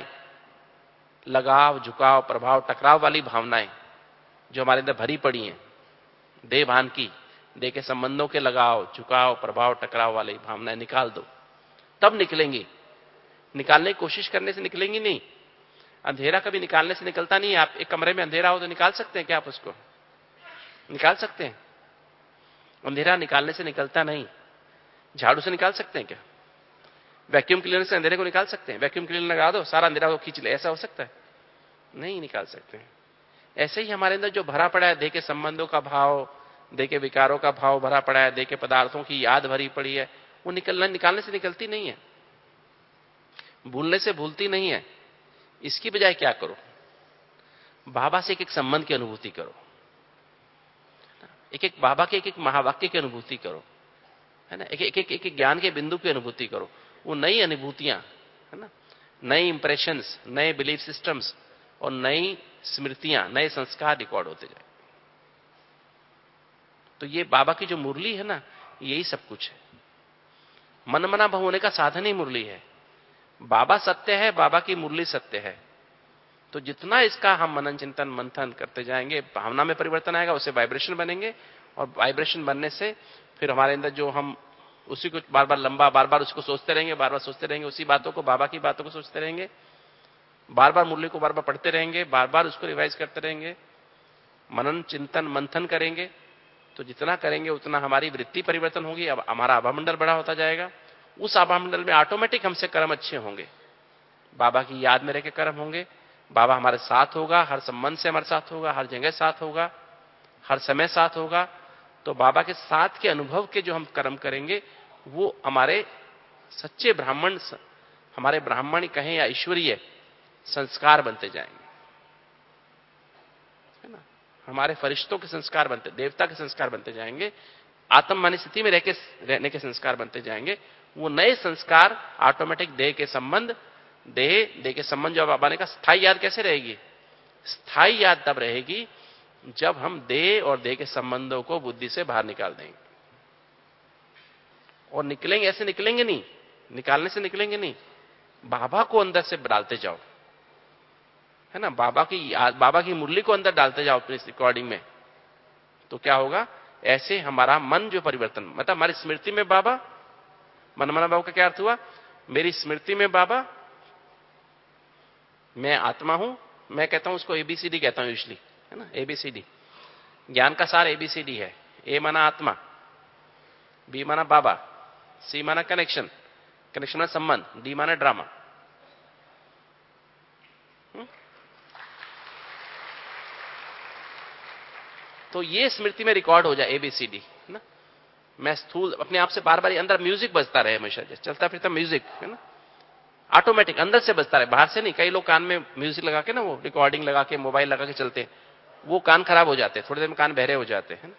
लगाव झुकाव प्रभाव टकराव वाली भावनाएं जो हमारे अंदर भरी पड़ी हैं, देह भान की, देह के संबंधों के लगाव झुकाव प्रभाव टकराव वाली भावनाएं निकाल दो, तब निकलेंगी। निकालने की कोशिश करने से निकलेंगी नहीं। अंधेरा कभी निकालने से निकलता नहीं है। आप एक कमरे में अंधेरा हो तो निकाल सकते हैं क्या? आप उसको निकाल सकते हैं? अंधेरा निकालने से निकलता नहीं। झाड़ू से निकाल सकते हैं क्या? वैक्यूम क्लीनर से अंधेरे को निकाल सकते हैं? वैक्यूम क्लीनर लगा दो, सारा अंधेरा को खींच ले, ऐसा हो सकता है? नहीं निकाल सकते हैं। ऐसे ही हमारे अंदर जो भरा पड़ा है, देह के संबंधों का भाव, देह के विकारों का भाव भरा पड़ा है, देह के पदार्थों की याद भरी पड़ी है, वो निकलना निकालने से निकलती नहीं है, भूलने से भूलती नहीं है। इसकी बजाय क्या करो? बाबा से एक एक संबंध की अनुभूति करो, एक एक बाबा के एक एक महावाक्य की अनुभूति करो, है ना, एक एक एक एक ज्ञान के बिंदु की अनुभूति करो। वो नई अनुभूतियां, है ना, नई इंप्रेशंस, नए बिलीफ सिस्टम्स और नई स्मृतियां, नए संस्कार रिकॉर्ड होते जाए। तो ये बाबा की जो मुरली है ना, यही सब कुछ है। मनमना भव होने का साधन ही मुरली है। बाबा सत्य है, बाबा की मुरली सत्य है। तो जितना इसका हम मनन चिंतन मंथन करते जाएंगे, भावना में परिवर्तन आएगा, उससे वाइब्रेशन बनेंगे, और वाइब्रेशन बनने से फिर हमारे अंदर जो हम उसी को बार बार लंबा बार बार उसको सोचते रहेंगे, बार बार सोचते रहेंगे, उसी बातों को, बाबा की बातों को सोचते रहेंगे, बार बार मुरली को बार बार पढ़ते रहेंगे, बार बार उसको रिवाइज करते रहेंगे, मनन चिंतन मंथन करेंगे। तो जितना करेंगे उतना हमारी वृत्ति परिवर्तन होगी, अब हमारा आभामंडल बड़ा होता जाएगा। उस आभामंडल में ऑटोमेटिक हमसे कर्म अच्छे होंगे, बाबा की याद में रह के कर्म होंगे। बाबा हमारे साथ होगा, हर संबंध से हमारे साथ होगा, हर जगह साथ होगा, हर समय साथ होगा। तो बाबा के साथ के अनुभव के जो हम कर्म करेंगे, वो हमारे सच्चे ब्राह्मण, हमारे ब्राह्मण कहें या ईश्वरीय संस्कार बनते जाएंगे, है ना, हमारे फरिश्तों के संस्कार बनते, देवता के संस्कार बनते जाएंगे, आत्ममानी स्थिति में रह के रहने के संस्कार बनते जाएंगे। वो नए संस्कार ऑटोमेटिक देह के संबंध, देह देह के संबंध जो बाबा ने कहा, स्थायी याद कैसे रहेगी? स्थायी याद तब रहेगी जब हम देह और देह के संबंधों को बुद्धि से बाहर निकाल देंगे। और निकलेंगे, ऐसे निकलेंगे नहीं, निकालने से निकलेंगे नहीं, बाबा को अंदर से डालते जाओ, है ना, बाबा की याद, बाबा की मुरली को अंदर डालते जाओ अपनी रिकॉर्डिंग में। तो क्या होगा? ऐसे हमारा मन जो परिवर्तन, मतलब हमारी स्मृति में बाबा, मनमना बाबा का क्या अर्थ हुआ? मेरी स्मृति में बाबा, मैं आत्मा हूं। मैं कहता हूं उसको एबीसीडी कहता हूं यूजली, है ना, एबीसीडी। ज्ञान का सार एबीसीडी है। ए माना आत्मा, बी माना बाबा, सी माना कनेक्शन, कनेक्शन माना संबंध, डी माना ड्रामा। तो ये स्मृति में रिकॉर्ड हो जाए एबीसीडी ना। मैं स्थूल अपने आप से बार बार अंदर म्यूजिक बजता रहे हमेशा, चलता फिरता म्यूजिक, है ना, ऑटोमेटिक अंदर से बजता रहे, बाहर से नहीं। कई लोग कान में म्यूजिक लगा के ना, वो रिकॉर्डिंग लगा के, मोबाइल लगा के चलते हैं, वो कान खराब हो जाते हैं, थोड़ी देर में कान बहरे हो जाते हैं।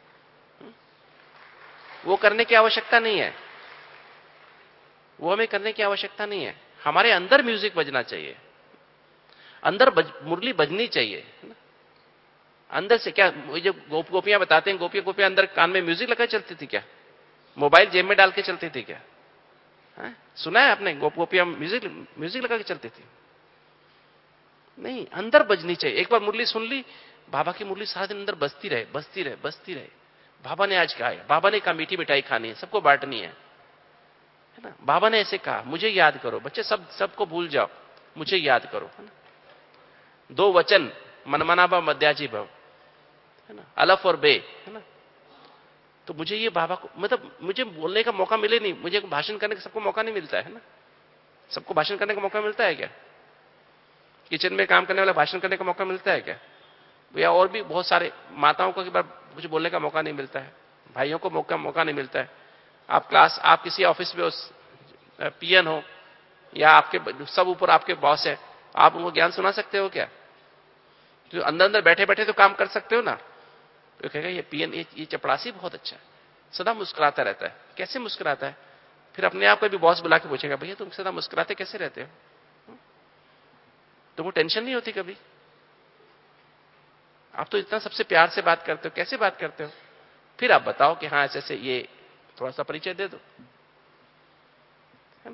वो करने की आवश्यकता नहीं है, वो हमें करने की आवश्यकता नहीं है। हमारे अंदर म्यूजिक बजना चाहिए, अंदर बज, मुरली बजनी चाहिए, है ना। अंदर से क्या, वो जो गोप गोपियां बताते हैं, गोपियां गोपियां अंदर कान में म्यूजिक लगा चलती थी क्या? मोबाइल जेब में डाल के चलती थी क्या? है? सुना है आपने गोप गोपियां म्यूजिक म्यूजिक लगा के चलती थी? नहीं, अंदर बजनी चाहिए। एक बार मुरली सुन ली, बाबा की मुरली सारा दिन अंदर बजती रहे, बजती रहे, बजती रहे। बाबा ने आज कहा है, बाबा ने कहा मीठी मिठाई खानी है, सबको बांटनी है, है ना। बाबा ने ऐसे कहा, मुझे याद करो बच्चे, सब सबको भूल जाओ, मुझे याद करो, है ना। दो वचन, मनमना भव मध्याजी भव, है ना, अलफ और बे, है ना। तो मुझे ये बाबा को, मतलब मुझे बोलने का मौका मिले नहीं, मुझे भाषण करने का सबको मौका नहीं मिलता है ना। सबको भाषण करने का मौका मिलता है क्या? किचन में काम करने वाला भाषण करने का मौका मिलता है क्या? या और भी बहुत सारे माताओं को कुछ बोलने का मौका नहीं मिलता है, भाइयों को मौका मौका नहीं मिलता है। आप क्लास, आप किसी ऑफिस में पीएन हो, या आपके सब ऊपर आपके बॉस है, आप उनको ज्ञान सुना सकते हो क्या? तो अंदर अंदर बैठे बैठे तो काम कर सकते हो ना। तो कहेगा ये पीएन, ये, ये चपड़ासी बहुत अच्छा है, सदा मुस्कुराता रहता है। कैसे मुस्कुराता है? फिर अपने आप को भी बॉस बुला के पूछेगा, भैया तुम सदा मुस्कुराते कैसे रहते हो? तुमको टेंशन नहीं होती कभी? आप तो इतना सबसे प्यार से बात करते हो, कैसे बात करते हो? फिर आप बताओ कि हाँ ऐसे ऐसे, ये थोड़ा सा परिचय दे दो, है ना।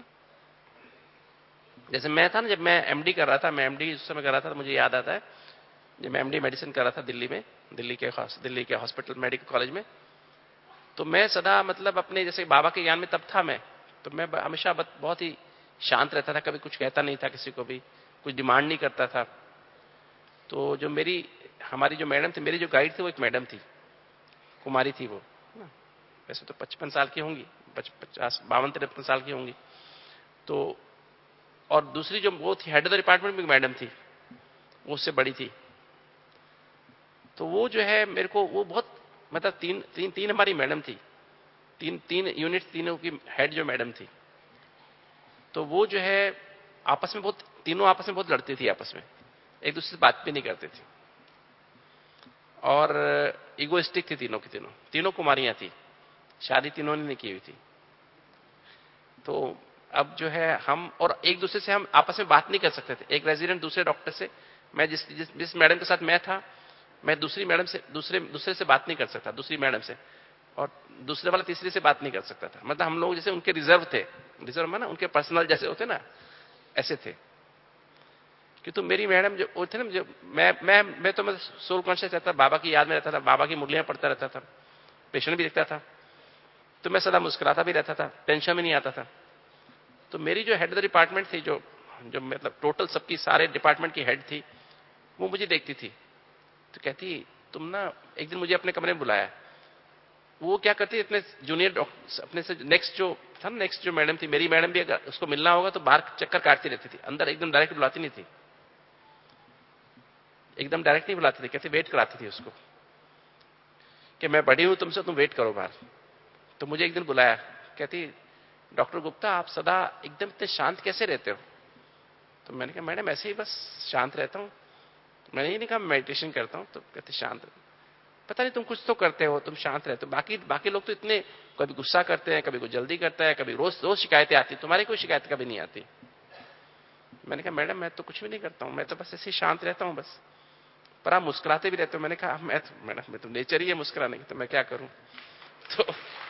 जैसे मैं था ना, जब मैं एमडी कर रहा था, मैं एमडी उस समय कर रहा था, तो मुझे याद आता है जब मैं एमडी मेडिसिन कर रहा था दिल्ली में, दिल्ली के दिल्ली के हॉस्पिटल मेडिकल कॉलेज में, तो मैं सदा मतलब अपने जैसे बाबा के ज्ञान में तब था मैं, तो मैं हमेशा बहुत ही शांत रहता था, कभी कुछ कहता नहीं था किसी को भी, कुछ डिमांड नहीं करता था। तो जो मेरी हमारी जो मैडम थी, मेरी जो गाइड थी, वो एक मैडम थी, कुमारी थी वो, वैसे तो पचपन साल की होंगी, पचास बावन तिरपन साल की होंगी। तो और दूसरी जो वो थी हेड ऑफ द डिपार्टमेंट में मैडम थी, वो उससे बड़ी थी। तो वो जो है मेरे को वो बहुत, मतलब तीन तीन तीन हमारी मैडम थी, तीन तीन यूनिट, तीनों की हेड जो मैडम थी। तो वो जो है आपस में बहुत, तीनों आपस में बहुत लड़ती थी, आपस में एक दूसरे से बात भी नहीं करती थी, और इगोइस्टिक थी तीनों की तीनों, तीनों कुमारियां थी, शादी तीनों ने नहीं की हुई थी। तो अब जो है हम और एक दूसरे से हम आपस में बात नहीं कर सकते थे, एक रेजिडेंट दूसरे डॉक्टर से, मैं जिस जिस, जिस मैडम के साथ मैं था, मैं दूसरी मैडम से दूसरे दूसरे से बात नहीं कर सकता, दूसरी मैडम से, और दूसरे वाला तीसरी से बात नहीं कर सकता था। मतलब हम लोग जैसे उनके रिजर्व थे, रिजर्व में ना उनके पर्सनल जैसे होते ना, ऐसे थे। कि तो मेरी मैडम जो वो थे ना, जो मैं मैं मैं तो मैं सोल कॉन्शियस रहता, बाबा की याद में रहता था, बाबा की मुरलियां पढ़ता रहता था, पेशेंट भी देखता था, तो मैं सदा मुस्कुराता भी रहता था, टेंशन में नहीं आता था। तो मेरी जो हेड ऑफ द डिपार्टमेंट थी, जो जो मतलब टोटल सबकी सारे डिपार्टमेंट की हेड थी, वो मुझे देखती थी, तो कहती तुम ना, एक दिन मुझे अपने कमरे में बुलाया। वो क्या करती, अपने जूनियर डॉक्टर, अपने से नेक्स्ट जो था ना, नेक्स्ट जो मैडम थी, मेरी मैडम भी अगर उसको मिलना होगा तो बाहर चक्कर काटती रहती थी, अंदर एकदम डायरेक्ट बुलाती नहीं थी, एकदम डायरेक्ट नहीं बुलाती थी, कहती वेट कराती थी उसको कि मैं बड़ी हूं तुमसे, तुम वेट करो बाहर। तो मुझे एक दिन बुलाया, कहती डॉक्टर गुप्ता आप सदा एकदम इतने शांत कैसे रहते हो? तो मैंने कहा मैडम ऐसे ही बस शांत रहता हूं। मैंने ये नहीं कहा मेडिटेशन करता हूं। तो कहते शांत, पता नहीं तुम कुछ तो करते हो, तुम शांत रहते हो, बाकी बाकी लोग तो इतने कभी गुस्सा करते हैं, कभी कोई जल्दी करता है, कभी रोज रोज शिकायतें आती, तुम्हारी कोई शिकायत कभी नहीं आती। मैंने कहा मैडम मैं तो कुछ भी नहीं करता हूं, मैं तो बस ऐसे ही शांत रहता हूं बस, पर आप मुस्कुराते भी रहते हो। मैंने कहा मैं तो मैडम मैं तो नेचर ही है मुस्कुराने की, तो मैं क्या करूं? तो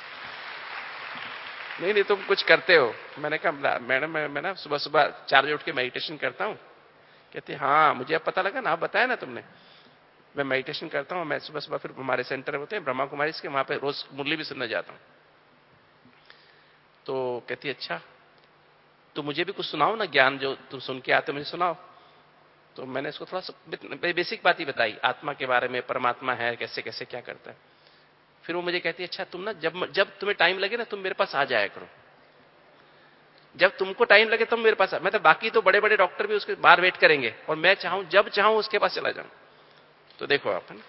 नहीं नहीं तुम कुछ करते हो। मैंने कहा मैडम मैं, मैं ना सुबह सुबह चार बजे उठ के मेडिटेशन करता हूँ। कहती हाँ मुझे अब पता लगा ना, आप बताया ना तुमने, मैं मेडिटेशन करता हूँ, मैं सुबह सुबह फिर हमारे सेंटर होते हैं ब्रह्मा कुमारी के, वहां पे रोज मुरली भी सुनने जाता हूँ। तो कहती अच्छा। तो मुझे भी कुछ सुनाओ ना, ज्ञान जो तुम सुन के आते हो मुझे सुनाओ। तो मैंने इसको थोड़ा सा बेसिक बात ही बताई, आत्मा के बारे में, परमात्मा है कैसे कैसे क्या करता है। फिर वो मुझे कहती है अच्छा तुम ना जब जब तुम्हें टाइम लगे ना तुम मेरे पास आ जाया करो, जब तुमको टाइम लगे तुम मेरे पास आ। मैं तो बाकी तो बड़े बड़े डॉक्टर भी उसके बाहर वेट करेंगे और मैं चाहूं जब चाहूं उसके पास चला जाऊं। तो देखो आप, है ना,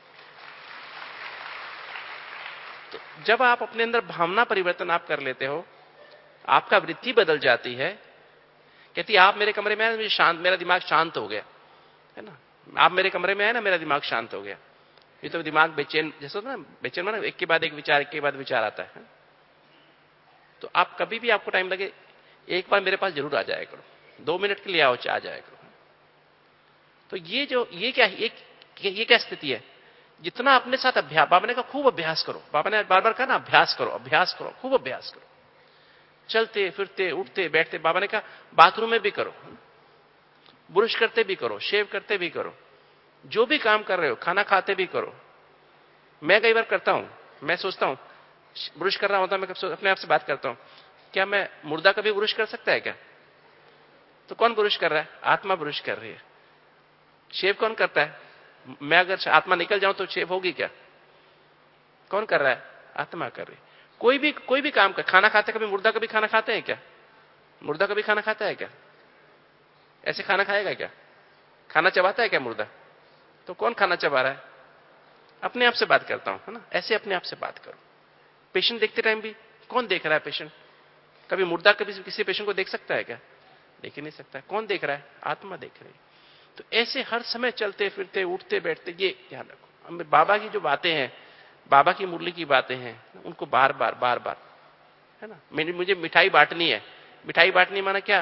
तो जब आप अपने अंदर भावना परिवर्तन आप कर लेते हो, आपका वृत्ति बदल जाती है। कहती है आप मेरे कमरे में आए, मुझे शांत, मेरा दिमाग शांत हो गया, है ना। आप मेरे कमरे में आए ना, मेरा दिमाग शांत हो गया। ये तो दिमाग बेचैन जैसे होता है ना, बेचैन माना एक के बाद एक विचार, एक के बाद विचार आता है। तो आप कभी भी आपको टाइम लगे एक बार मेरे पास जरूर आ जाया करो, दो मिनट के लिए आओ, आ जाया करो। तो ये जो ये क्या ये, ये क्या स्थिति है, जितना अपने साथ अभ्यास, बाबा ने कहा खूब अभ्यास करो, बाबा ने बार बार कहा ना अभ्यास करो अभ्यास करो, खूब अभ्यास करो, चलते फिरते उठते बैठते। बाबा ने कहा बाथरूम में भी करो, ब्रश करते भी करो, शेव करते भी करो, जो भी काम कर रहे हो, खाना खाते भी करो। मैं कई बार करता हूं, मैं सोचता हूं ब्रश कर रहा होता, मैं अपने आप से बात करता हूं क्या मैं मुर्दा कभी ब्रश कर सकता है क्या? तो कौन ब्रश कर रहा है? आत्मा ब्रश कर रही है। शेव कौन करता है? मैं अगर आत्मा निकल जाऊं तो शेव होगी क्या? कौन कर रहा है? आत्मा कर रही है। कोई भी कोई भी काम कर, खाना खाते कभी मुर्दा कभी खाना खाते हैं क्या? मुर्दा कभी खाना खाता है क्या? ऐसे खाना खाएगा क्या? खाना चबाता है क्या मुर्दा? तो कौन खाना चबा रहा है? अपने आप से बात करता हूं, है ना। ऐसे अपने आप से बात करो। पेशेंट देखते टाइम भी कौन देख रहा है? पेशेंट। कभी मुर्दा कभी किसी पेशेंट को देख सकता है क्या? देख ही नहीं सकता है। कौन देख रहा है? आत्मा देख रही है। तो ऐसे हर समय चलते फिरते उठते बैठते ये ध्यान रखो। बाबा की जो बातें हैं, बाबा की मुरली की बातें हैं, उनको बार बार बार बार, है ना। मेरी मुझे मिठाई बांटनी है। मिठाई बांटनी माना क्या?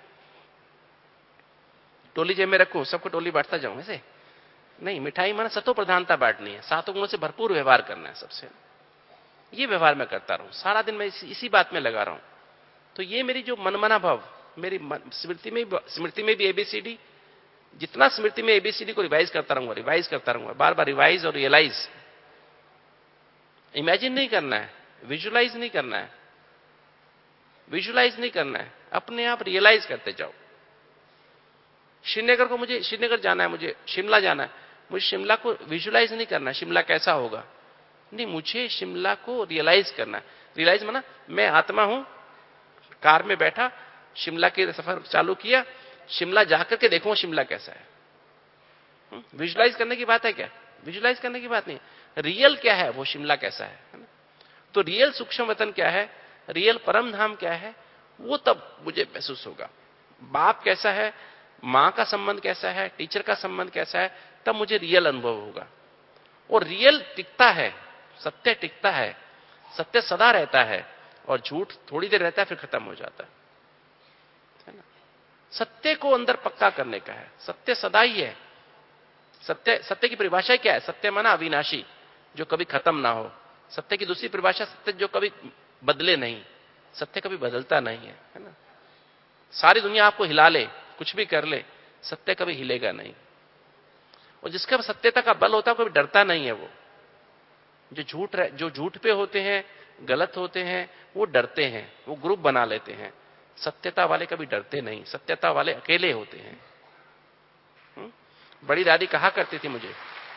टोली जेब में रखूं, सबको टोली बांटता जाऊं ऐसे नहीं। मिठाई माना सतो प्रधानता बांटनी है, सातों गुणों से भरपूर व्यवहार करना है सबसे। ये व्यवहार मैं करता रहूं, सारा दिन मैं इसी, इसी बात में लगा रहा हूं। तो ये मेरी जो मनमना भाव, मेरी स्मृति में स्मृति में भी एबीसीडी, जितना स्मृति में एबीसीडी को रिवाइज करता रहूंगा, रिवाइज करता रहूंगा, बार बार रिवाइज और रियलाइज। इमेजिन नहीं करना है, विजुलाइज नहीं करना है, विजुलाइज नहीं करना है, अपने आप रियलाइज करते जाओ। श्रीनगर को मुझे श्रीनगर जाना है, मुझे शिमला जाना है, मुझे शिमला को विजुलाइज नहीं करना है शिमला कैसा होगा, नहीं, मुझे शिमला को रियलाइज करना है। रियलाइज माना मैं आत्मा हूं, कार में बैठा, शिमला के सफर चालू किया, शिमला जाकर के देखूं शिमला कैसा है। विजुलाइज करने की बात है क्या? विजुलाइज करने की बात नहीं, रियल क्या है वो शिमला कैसा है, है ना? तो रियल सूक्ष्म वतन क्या है, रियल परम धाम क्या है, वो तब मुझे महसूस होगा। बाप कैसा है, मां का संबंध कैसा है, टीचर का संबंध कैसा है, तब मुझे रियल अनुभव होगा। और रियल टिकता है, सत्य टिकता है, सत्य सदा रहता है, और झूठ थोड़ी देर रहता है फिर खत्म हो जाता है ना। सत्य को अंदर पक्का करने का है, सत्य सदा ही है। सत्य सत्य की परिभाषा क्या है? सत्य माना अविनाशी, जो कभी खत्म ना हो। सत्य की दूसरी परिभाषा सत्य जो कभी बदले नहीं, सत्य कभी बदलता नहीं है, है ना। सारी दुनिया आपको हिला ले, कुछ भी कर ले, सत्य कभी हिलेगा नहीं। और जिसका सत्यता का बल होता है, कोई डरता नहीं है। वो जो झूठ जो झूठ पे होते हैं, गलत होते हैं, वो डरते हैं, वो ग्रुप बना लेते हैं। सत्यता वाले कभी डरते नहीं, सत्यता वाले अकेले होते हैं। हुँ? बड़ी दादी कहा करती थी मुझे,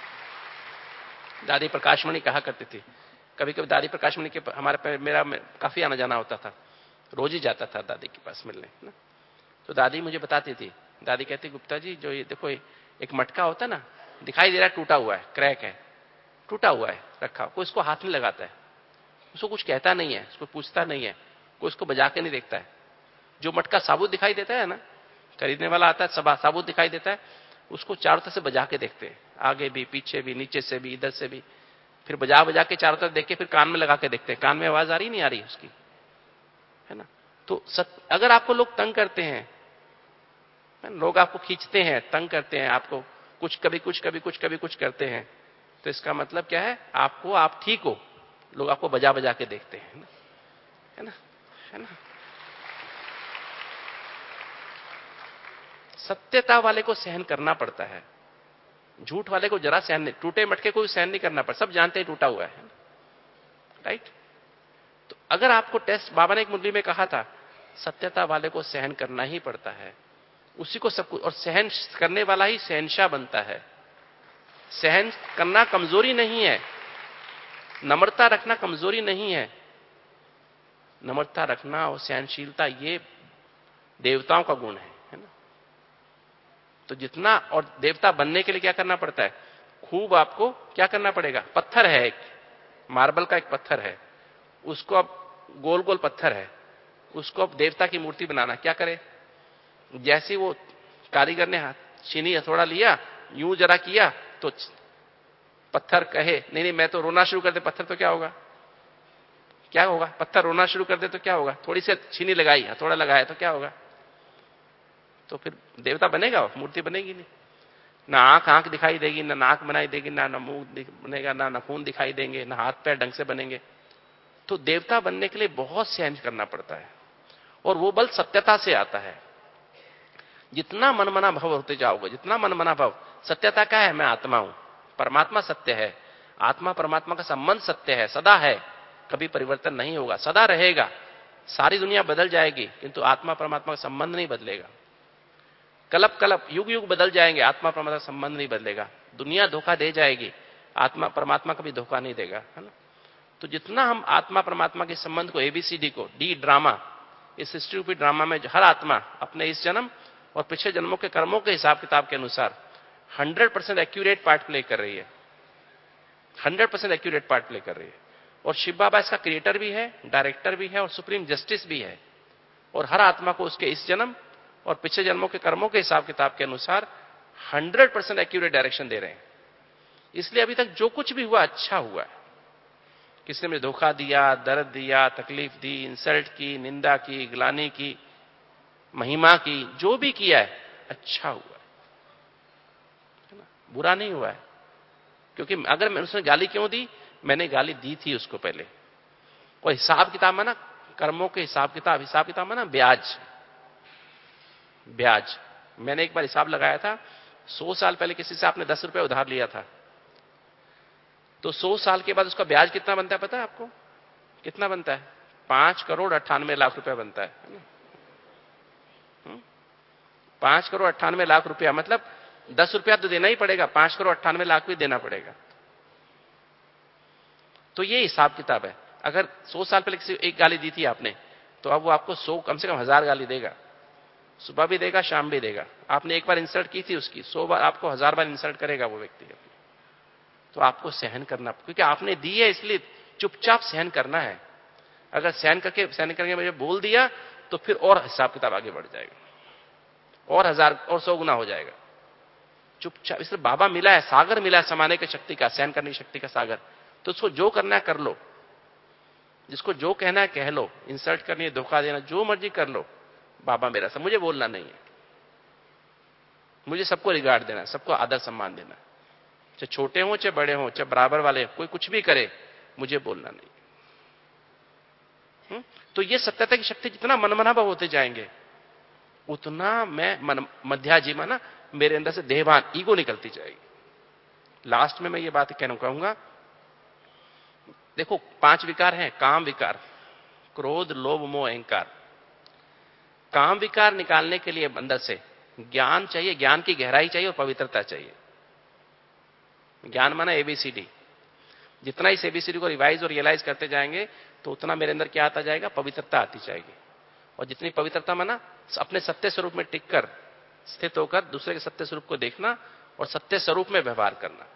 दादी प्रकाशमणि कहा करती थी, कभी कभी दादी प्रकाशमणि के हमारे पे मेरा काफी आना जाना होता था, रोज ही जाता था दादी के पास मिलने ना। तो दादी मुझे बताती थी, दादी कहती गुप्ता जी जो ये देखो एक मटका होता है ना, दिखाई दे रहा है टूटा हुआ है, क्रैक है, टूटा हुआ है, रखा, कोई इसको हाथ में लगाता है, उसको कुछ कहता नहीं है, उसको पूछता नहीं है, कोई इसको बजा के नहीं देखता है। जो मटका साबुत दिखाई देता है ना, खरीदने वाला आता है साबुत दिखाई देता है, उसको चारों तरफ से बजा के देखते हैं, आगे भी पीछे भी नीचे से भी इधर से भी, फिर बजा बजा के चारों तरफ देख के फिर कान में लगा के देखते हैं, कान में आवाज आ रही नहीं आ रही उसकी, है ना। तो सत, अगर आपको लोग तंग करते हैं, लोग आपको खींचते हैं, तंग करते हैं, आपको कुछ कभी कुछ कभी कुछ कभी कुछ करते हैं, तो इसका मतलब क्या है? आपको आप ठीक हो, लोग आपको बजा बजा के देखते हैं, है ना, है ना। सत्यता वाले को सहन करना पड़ता है, झूठ वाले को जरा सहन नहीं, टूटे मटके को सहन नहीं करना पड़ता, सब जानते हैं टूटा हुआ है, राइट। तो अगर आपको टेस्ट, बाबा ने एक मुरली में कहा था, सत्यता वाले को सहन करना ही पड़ता है, उसी को सब कुछ, और सहन करने वाला ही शहंशाह बनता है। सहन करना कमजोरी नहीं है, नम्रता रखना कमजोरी नहीं है। नम्रता रखना और सहनशीलता ये देवताओं का गुण है, है ना। तो जितना, और देवता बनने के लिए क्या करना पड़ता है, खूब आपको क्या करना पड़ेगा, पत्थर है एक, मार्बल का एक पत्थर है, उसको अब गोल गोल पत्थर है, उसको अब देवता की मूर्ति बनाना, क्या करे, जैसे वो कारीगर ने हाथ चीनी हथौड़ा लिया, यूं जरा किया तो पत्थर कहे नहीं नहीं मैं तो रोना शुरू कर दे, पत्थर तो क्या होगा, क्या होगा, पत्थर रोना शुरू कर दे तो क्या होगा, थोड़ी सी चीनी लगाई, हथौड़ा लगाया तो क्या होगा, तो फिर देवता बनेगा, मूर्ति बनेगी नहीं। ना आंख आंख दिखाई देगी, ना नाक बनाई देगी, ना ना मुंह बनेगा, ना नाखून दिखाई देंगे, ना हाथ पैर ढंग से बनेंगे। तो देवता बनने के लिए बहुत सहन करना पड़ता है, और वो बल सत्यता से आता है। जितना मनमना भाव होते जाओगे, जितना मनमना भाव, सत्यता क्या है, मैं आत्मा हूं, परमात्मा सत्य है, आत्मा परमात्मा का संबंध सत्य है, सदा है, कभी परिवर्तन नहीं होगा, सदा रहेगा। सारी दुनिया बदल जाएगी किंतु आत्मा परमात्मा का संबंध नहीं बदलेगा। कलप कलप युग युग बदल जाएंगे, आत्मा परमात्मा का संबंध नहीं बदलेगा। दुनिया धोखा दे जाएगी, आत्मा परमात्मा कभी धोखा नहीं देगा, है ना। तो जितना हम आत्मा परमात्मा के संबंध को, एबीसीडी को, डी ड्रामा, इस सृष्टि रूपी ड्रामा में हर आत्मा अपने इस जन्म और पिछले जन्मों के कर्मों के हिसाब किताब के अनुसार hundred percent accurate part play कर रही है, hundred percent accurate part play कर रही है। और शिव बाबा इसका क्रिएटर भी है, डायरेक्टर भी है और सुप्रीम जस्टिस भी है। और हर आत्मा को उसके इस जन्म और पिछले जन्मों के कर्मों के हिसाब किताब के अनुसार हंड्रेड परसेंट एक्यूरेट डायरेक्शन दे रहे हैं। इसलिए अभी तक जो कुछ भी हुआ अच्छा हुआ है। किसी ने मुझे धोखा दिया, दर्द दिया, तकलीफ दी, इंसल्ट की, निंदा की, ग्लानि की, महिमा की, जो भी किया है अच्छा हुआ है ना, बुरा नहीं हुआ है। क्योंकि अगर मैं उसने गाली क्यों दी, मैंने गाली दी थी उसको पहले। और हिसाब किताब में ना, कर्मों के हिसाब किताब, हिसाब किताब में ना ब्याज, ब्याज मैंने एक बार हिसाब लगाया था, सौ साल पहले किसी से आपने दस रुपए उधार लिया था, तो सौ साल के बाद उसका ब्याज कितना बनता है पता है आपको, कितना बनता है, पांच करोड़ अट्ठानवे लाख रुपया बनता है। पांच करोड़ अट्ठानवे लाख रुपया, मतलब दस रुपया तो देना ही पड़ेगा, पांच करोड़ अट्ठानवे लाख भी देना पड़ेगा। तो ये हिसाब किताब है। अगर सौ साल पहले किसी एक गाली दी थी आपने, तो अब वो आपको सौ कम से कम हजार गाली देगा, सुबह भी देगा, शाम भी देगा। आपने एक बार इंसल्ट की थी उसकी, सौ बार आपको हजार बार इंसल्ट करेगा वो व्यक्ति। तो आपको सहन करना, क्योंकि आपने दी है इसलिए चुपचाप सहन करना है। अगर सहन करके सहन करके मुझे बोल दिया तो फिर और हिसाब किताब आगे बढ़ जाएगा, और हजार और सौ गुना हो जाएगा। चुपचाप, इसलिए बाबा मिला है, सागर मिला है समाने की शक्ति का, सहन करने की शक्ति का सागर। तो उसको जो करना है कर लो, जिसको जो कहना है कह लो, इंसल्ट करनी है, धोखा देना, जो मर्जी कर लो, बाबा मेरा सब, मुझे बोलना नहीं है। मुझे सबको रिगार्ड देना, सबको आदर सम्मान देना, चाहे छोटे हों चाहे बड़े हों, चाहे बराबर वाले, कोई कुछ भी करे, मुझे बोलना नहीं। हुँ? तो ये सत्यता की शक्ति जितना मनमना भाव होते जाएंगे, उतना मैं मन मध्याजीमा ना, मेरे अंदर से देहभान, ईगो निकलती जाएगी। लास्ट में मैं ये बात कहना कहूंगा, देखो पांच विकार हैं, काम विकार, क्रोध, लोभ, मोह, अहंकार। काम विकार निकालने के लिए अंदर से ज्ञान चाहिए, ज्ञान की गहराई चाहिए और पवित्रता चाहिए। ज्ञान माना एबीसीडी। जितना इस एबीसीडी को रिवाइज और रियलाइज करते जाएंगे तो उतना मेरे अंदर क्या आता जाएगा, पवित्रता आती जाएगी। और जितनी पवित्रता माना अपने सत्य स्वरूप में टिककर स्थित होकर दूसरे के सत्य स्वरूप को देखना और सत्य स्वरूप में व्यवहार करना,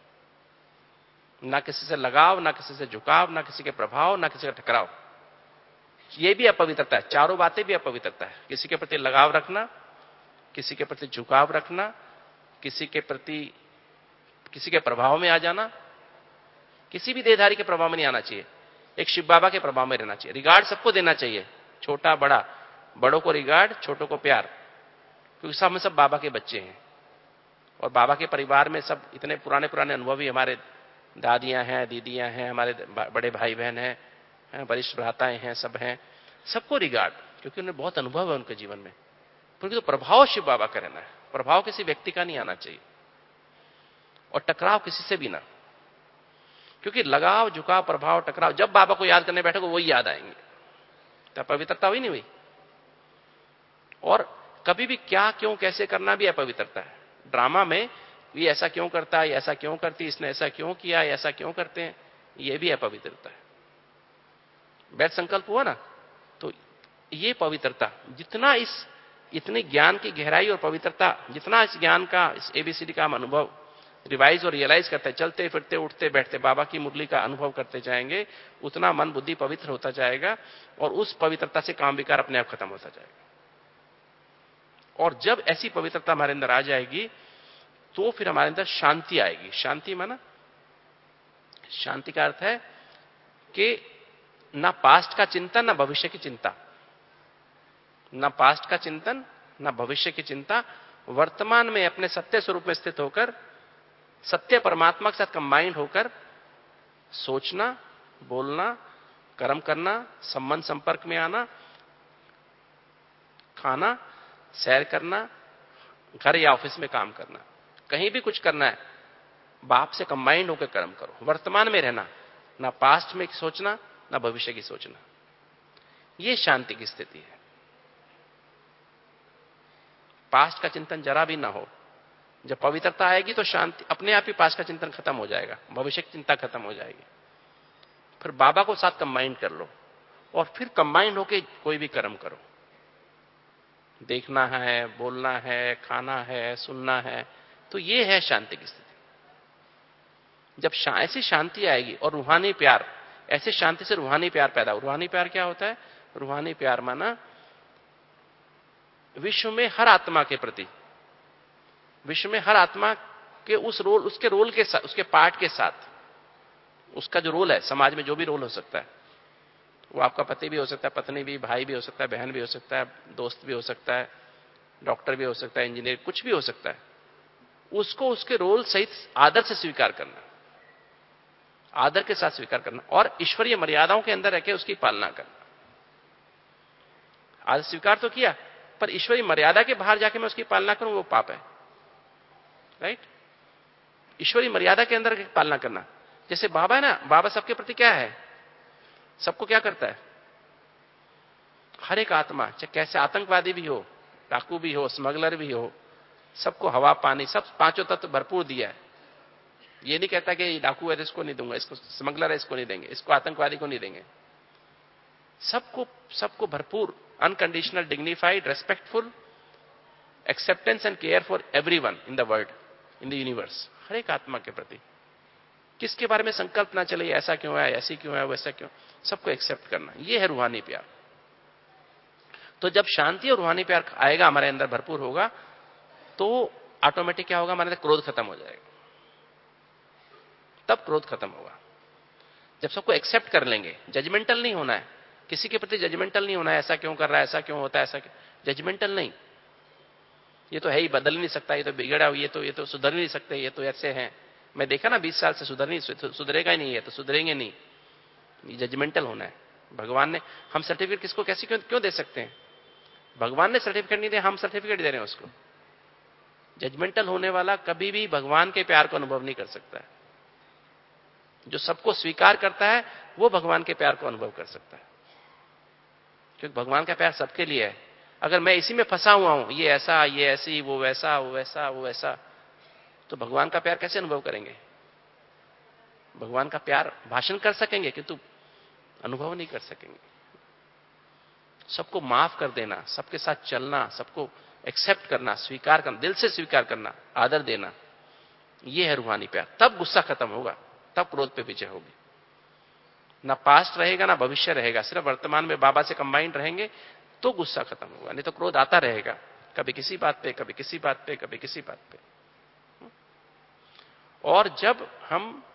ना किसी से लगाव, ना किसी से झुकाव, ना किसी के प्रभाव, ना किसी का टकराव। ये भी अपवित्रता है, चारों बातें भी अपवित्रता है। किसी के प्रति लगाव रखना, किसी के प्रति झुकाव रखना, किसी के प्रति किसी के प्रभाव में आ जाना, किसी भी देहधारी के प्रभाव में नहीं आना चाहिए, एक शिव बाबा के प्रभाव में रहना चाहिए। रिगार्ड सबको देना चाहिए, छोटा बड़ा, बड़ों को रिगार्ड, छोटों को प्यार, क्योंकि सब में सब बाबा के बच्चे हैं। और बाबा के परिवार में सब इतने पुराने पुराने अनुभवी, हमारे दादियां हैं, दीदियां हैं, हमारे बड़े भाई बहन हैं, वरिष्ठ भ्राताएं हैं, सब हैं, सबको रिगार्ड, क्योंकि उन्हें बहुत अनुभव है उनके जीवन में। क्योंकि तो प्रभाव शिव बाबा का रहना है, प्रभाव किसी व्यक्ति का नहीं आना चाहिए, और टकराव किसी से भी ना। क्योंकि लगाव, झुकाव, प्रभाव, टकराव, जब बाबा को याद करने बैठे को वही याद आएंगे, तो पवित्रता हुई नहीं हुई। और कभी भी क्या क्यों कैसे करना भी अपवित्रता है। ड्रामा में ये ऐसा क्यों करता है, ऐसा क्यों करती, इसने ऐसा क्यों किया, ऐसा क्यों करते हैं, ये भी अपवित्रता है। वैध संकल्प हुआ ना, तो ये पवित्रता जितना इस इतने ज्ञान की गहराई और पवित्रता जितना इस ज्ञान का, इस एबीसीडी का हम अनुभव रिवाइज और रियलाइज करते हैं, चलते फिरते उठते बैठते बाबा की मुरली का अनुभव करते जाएंगे, उतना मन बुद्धि पवित्र होता जाएगा और उस पवित्रता से काम विकार अपने आप खत्म होता जाएगा। और जब ऐसी पवित्रता हमारे अंदर आ जाएगी तो फिर हमारे अंदर शांति आएगी। शांति माना, शांति का अर्थ है कि ना पास्ट का चिंतन ना भविष्य की चिंता, ना पास्ट का चिंतन ना भविष्य की चिंता, वर्तमान में अपने सत्य स्वरूप में स्थित होकर सत्य परमात्मा के साथ कंबाइंड होकर सोचना, बोलना, कर्म करना, संबंध संपर्क में आना, खाना, सैर करना, घर या ऑफिस में काम करना, कहीं भी कुछ करना है बाप से कंबाइंड होकर कर्म करो। वर्तमान में रहना, ना पास्ट में सोचना ना भविष्य की सोचना, यह शांति की स्थिति है। पास्ट का चिंतन जरा भी ना हो। जब पवित्रता आएगी तो शांति अपने आप ही, पास्ट का चिंतन खत्म हो जाएगा, भविष्य की चिंता खत्म हो जाएगी। फिर बाबा को साथ कंबाइंड कर लो और फिर कंबाइंड होके कोई भी कर्म करो। देखना है, बोलना है, खाना है, सुनना है, तो ये है शांति की स्थिति। जब शा, ऐसी शांति आएगी और रूहानी प्यार, ऐसे शांति से रूहानी प्यार पैदा हो। रूहानी प्यार क्या होता है? रूहानी प्यार माना विश्व में हर आत्मा के प्रति, विश्व में हर आत्मा के उस रोल, उसके रोल के साथ, उसके पार्ट के साथ, उसका जो रोल है समाज में, जो भी रोल हो सकता है, वो आपका पति भी हो सकता है, पत्नी भी, भाई भी हो सकता है, बहन भी हो सकता है, दोस्त भी हो सकता है, डॉक्टर भी हो सकता है, इंजीनियर, कुछ भी हो सकता है, उसको उसके रोल सहित आदर से स्वीकार करना, आदर के साथ स्वीकार करना और ईश्वरीय मर्यादाओं के अंदर रहकर उसकी पालना करना। आदर स्वीकार तो किया, पर ईश्वरीय मर्यादा के बाहर जाके मैं उसकी पालना करूं, वो पाप है। राइट? ईश्वरीय मर्यादा के अंदर पालना करना। जैसे बाबा है ना, बाबा सबके प्रति क्या है? सबको क्या करता है? हर एक आत्मा, चाहे कैसे आतंकवादी भी हो, डाकू भी हो, स्मगलर भी हो, सबको हवा पानी, सब पांचों तत्व भरपूर दिया है। ये नहीं कहता कि डाकू है इसको नहीं दूंगा, इसको स्मगलर है इसको नहीं देंगे, इसको आतंकवादी को नहीं देंगे। सबको सबको भरपूर, unconditional, dignified, respectful acceptance and care for everyone in the world, in the universe. हर एक आत्मा के प्रति किसके बारे में संकल्प ना चले, ऐसा क्यों है, ऐसी क्यों है, वैसा क्यों, सबको एक्सेप्ट करना, यह है रूहानी प्यार। तो जब शांति और रूहानी प्यार आएगा, हमारे अंदर भरपूर होगा, तो ऑटोमेटिक क्या होगा? हमारे अंदर क्रोध खत्म हो जाएगा। तब क्रोध खत्म होगा जब सबको एक्सेप्ट कर लेंगे। जजमेंटल नहीं होना है, किसी के प्रति जजमेंटल नहीं होना है, ऐसा क्यों कर रहा है, ऐसा क्यों होता है, ऐसा क्यों, जजमेंटल नहीं। ये तो है ही, बदल नहीं सकता, ये तो बिगड़ा, ये तो ये तो सुधर नहीं सकते, ये तो ऐसे हैं। मैं देखा ना बीस साल से सुधर नहीं, सुधरेगा ही नहीं है, तो सुधरेंगे नहीं। ये जजमेंटल होना है। भगवान ने, हम सर्टिफिकेट किसको कैसे क्यों क्यों दे सकते हैं? भगवान ने सर्टिफिकेट नहीं दिया, हम सर्टिफिकेट दे रहे हैं उसको। जजमेंटल होने वाला कभी भी भगवान के प्यार को अनुभव नहीं कर सकता है। जो सबको स्वीकार करता है वो भगवान के प्यार को अनुभव कर सकता है, क्योंकि भगवान का प्यार सबके लिए है। अगर मैं इसी में फंसा हुआ हूं, ये ऐसा, ये ऐसी, वो वैसा, वो वैसा, वो वैसा, तो भगवान का प्यार कैसे अनुभव करेंगे? भगवान का प्यार भाषण कर सकेंगे किंतु अनुभव नहीं कर सकेंगे। सबको माफ कर देना, सबके साथ चलना, सबको एक्सेप्ट करना, स्वीकार करना, दिल से स्वीकार करना, आदर देना, यह है रूहानी प्यार। तब गुस्सा खत्म होगा, तब क्रोध पे विजय होगी। ना पास्ट रहेगा ना भविष्य रहेगा, सिर्फ वर्तमान में बाबा से कंबाइंड रहेंगे तो गुस्सा खत्म होगा, नहीं तो क्रोध आता रहेगा, कभी किसी बात पे, कभी किसी बात पे, कभी किसी बात पे। और जब हम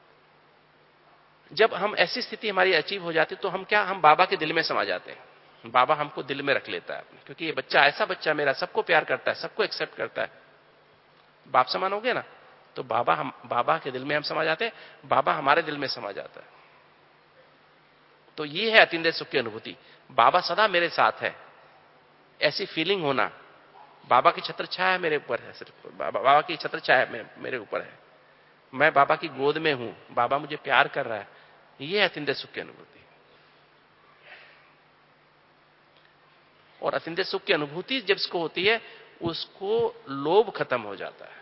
जब हम ऐसी स्थिति हमारी अचीव हो जाती तो हम क्या, हम बाबा के दिल में समा जाते हैं। बाबा हमको दिल में रख लेता है अपने, क्योंकि ये बच्चा ऐसा बच्चा मेरा, सबको प्यार करता है, सबको एक्सेप्ट करता है। बाप समान हो गया ना, तो बाबा हम बाबा के दिल में हम समा जाते हैं, बाबा हमारे दिल में समा जाता है। तो ये है अतीन्द्रिय सुख की अनुभूति। बाबा सदा मेरे साथ है, ऐसी फीलिंग होना। बाबा की छत्र छाया मेरे ऊपर है, सिर्फ बाबा, बाबा की छत्र छाया मेरे ऊपर है, मैं बाबा की गोद में हूं, बाबा मुझे प्यार कर रहा है, ये है अतीन्द्रिय सुख की अनुभूति। और अचिंत्य सुख की अनुभूति जब इसको होती है, उसको लोभ खत्म हो जाता है।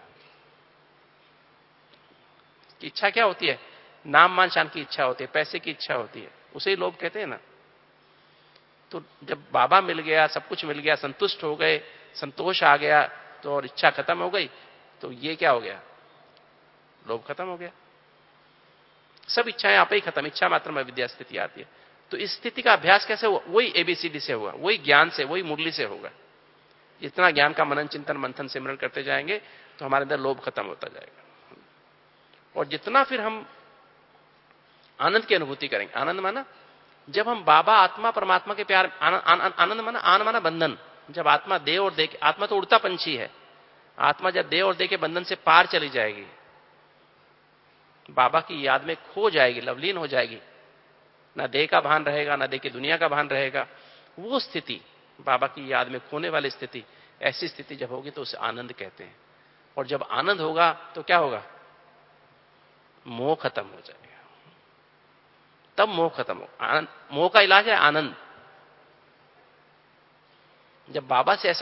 कि इच्छा क्या होती है? नाम मान शान की इच्छा होती है, पैसे की इच्छा होती है, उसे ही लोभ कहते हैं ना। तो जब बाबा मिल गया, सब कुछ मिल गया, संतुष्ट हो गए, संतोष आ गया, तो और इच्छा खत्म हो गई, तो ये क्या हो गया? लोभ खत्म हो गया। सब इच्छाएं आप ही खत्म, इच्छा मात्र में विद्या स्थिति आती है। तो इस स्थिति का अभ्यास कैसे हुआ? वही एबीसीडी से हुआ, वही ज्ञान से, वही मुरली से होगा। जितना ज्ञान का मनन चिंतन मंथन सिमरन करते जाएंगे तो हमारे अंदर लोभ खत्म होता जाएगा। और जितना फिर हम आनंद की अनुभूति करेंगे, आनंद माना जब हम बाबा आत्मा परमात्मा के प्यार, आनंद माना आन माना बंधन, जब आत्मा देह और देह, आत्मा तो उड़ता पंछी है, आत्मा जब देह और देह के बंधन से पार चली जाएगी, बाबा की याद में खो जाएगी, लवलीन हो जाएगी, ना देह का भान रहेगा, ना देह की दुनिया का भान रहेगा, वो स्थिति बाबा की याद में खोने वाली स्थिति, ऐसी स्थिति जब होगी तो उसे आनंद कहते हैं। और जब आनंद होगा तो क्या होगा? मोह खत्म हो जाएगा, तब मोह खत्म हो। मोह का इलाज है आनंद। जब बाबा से ऐसा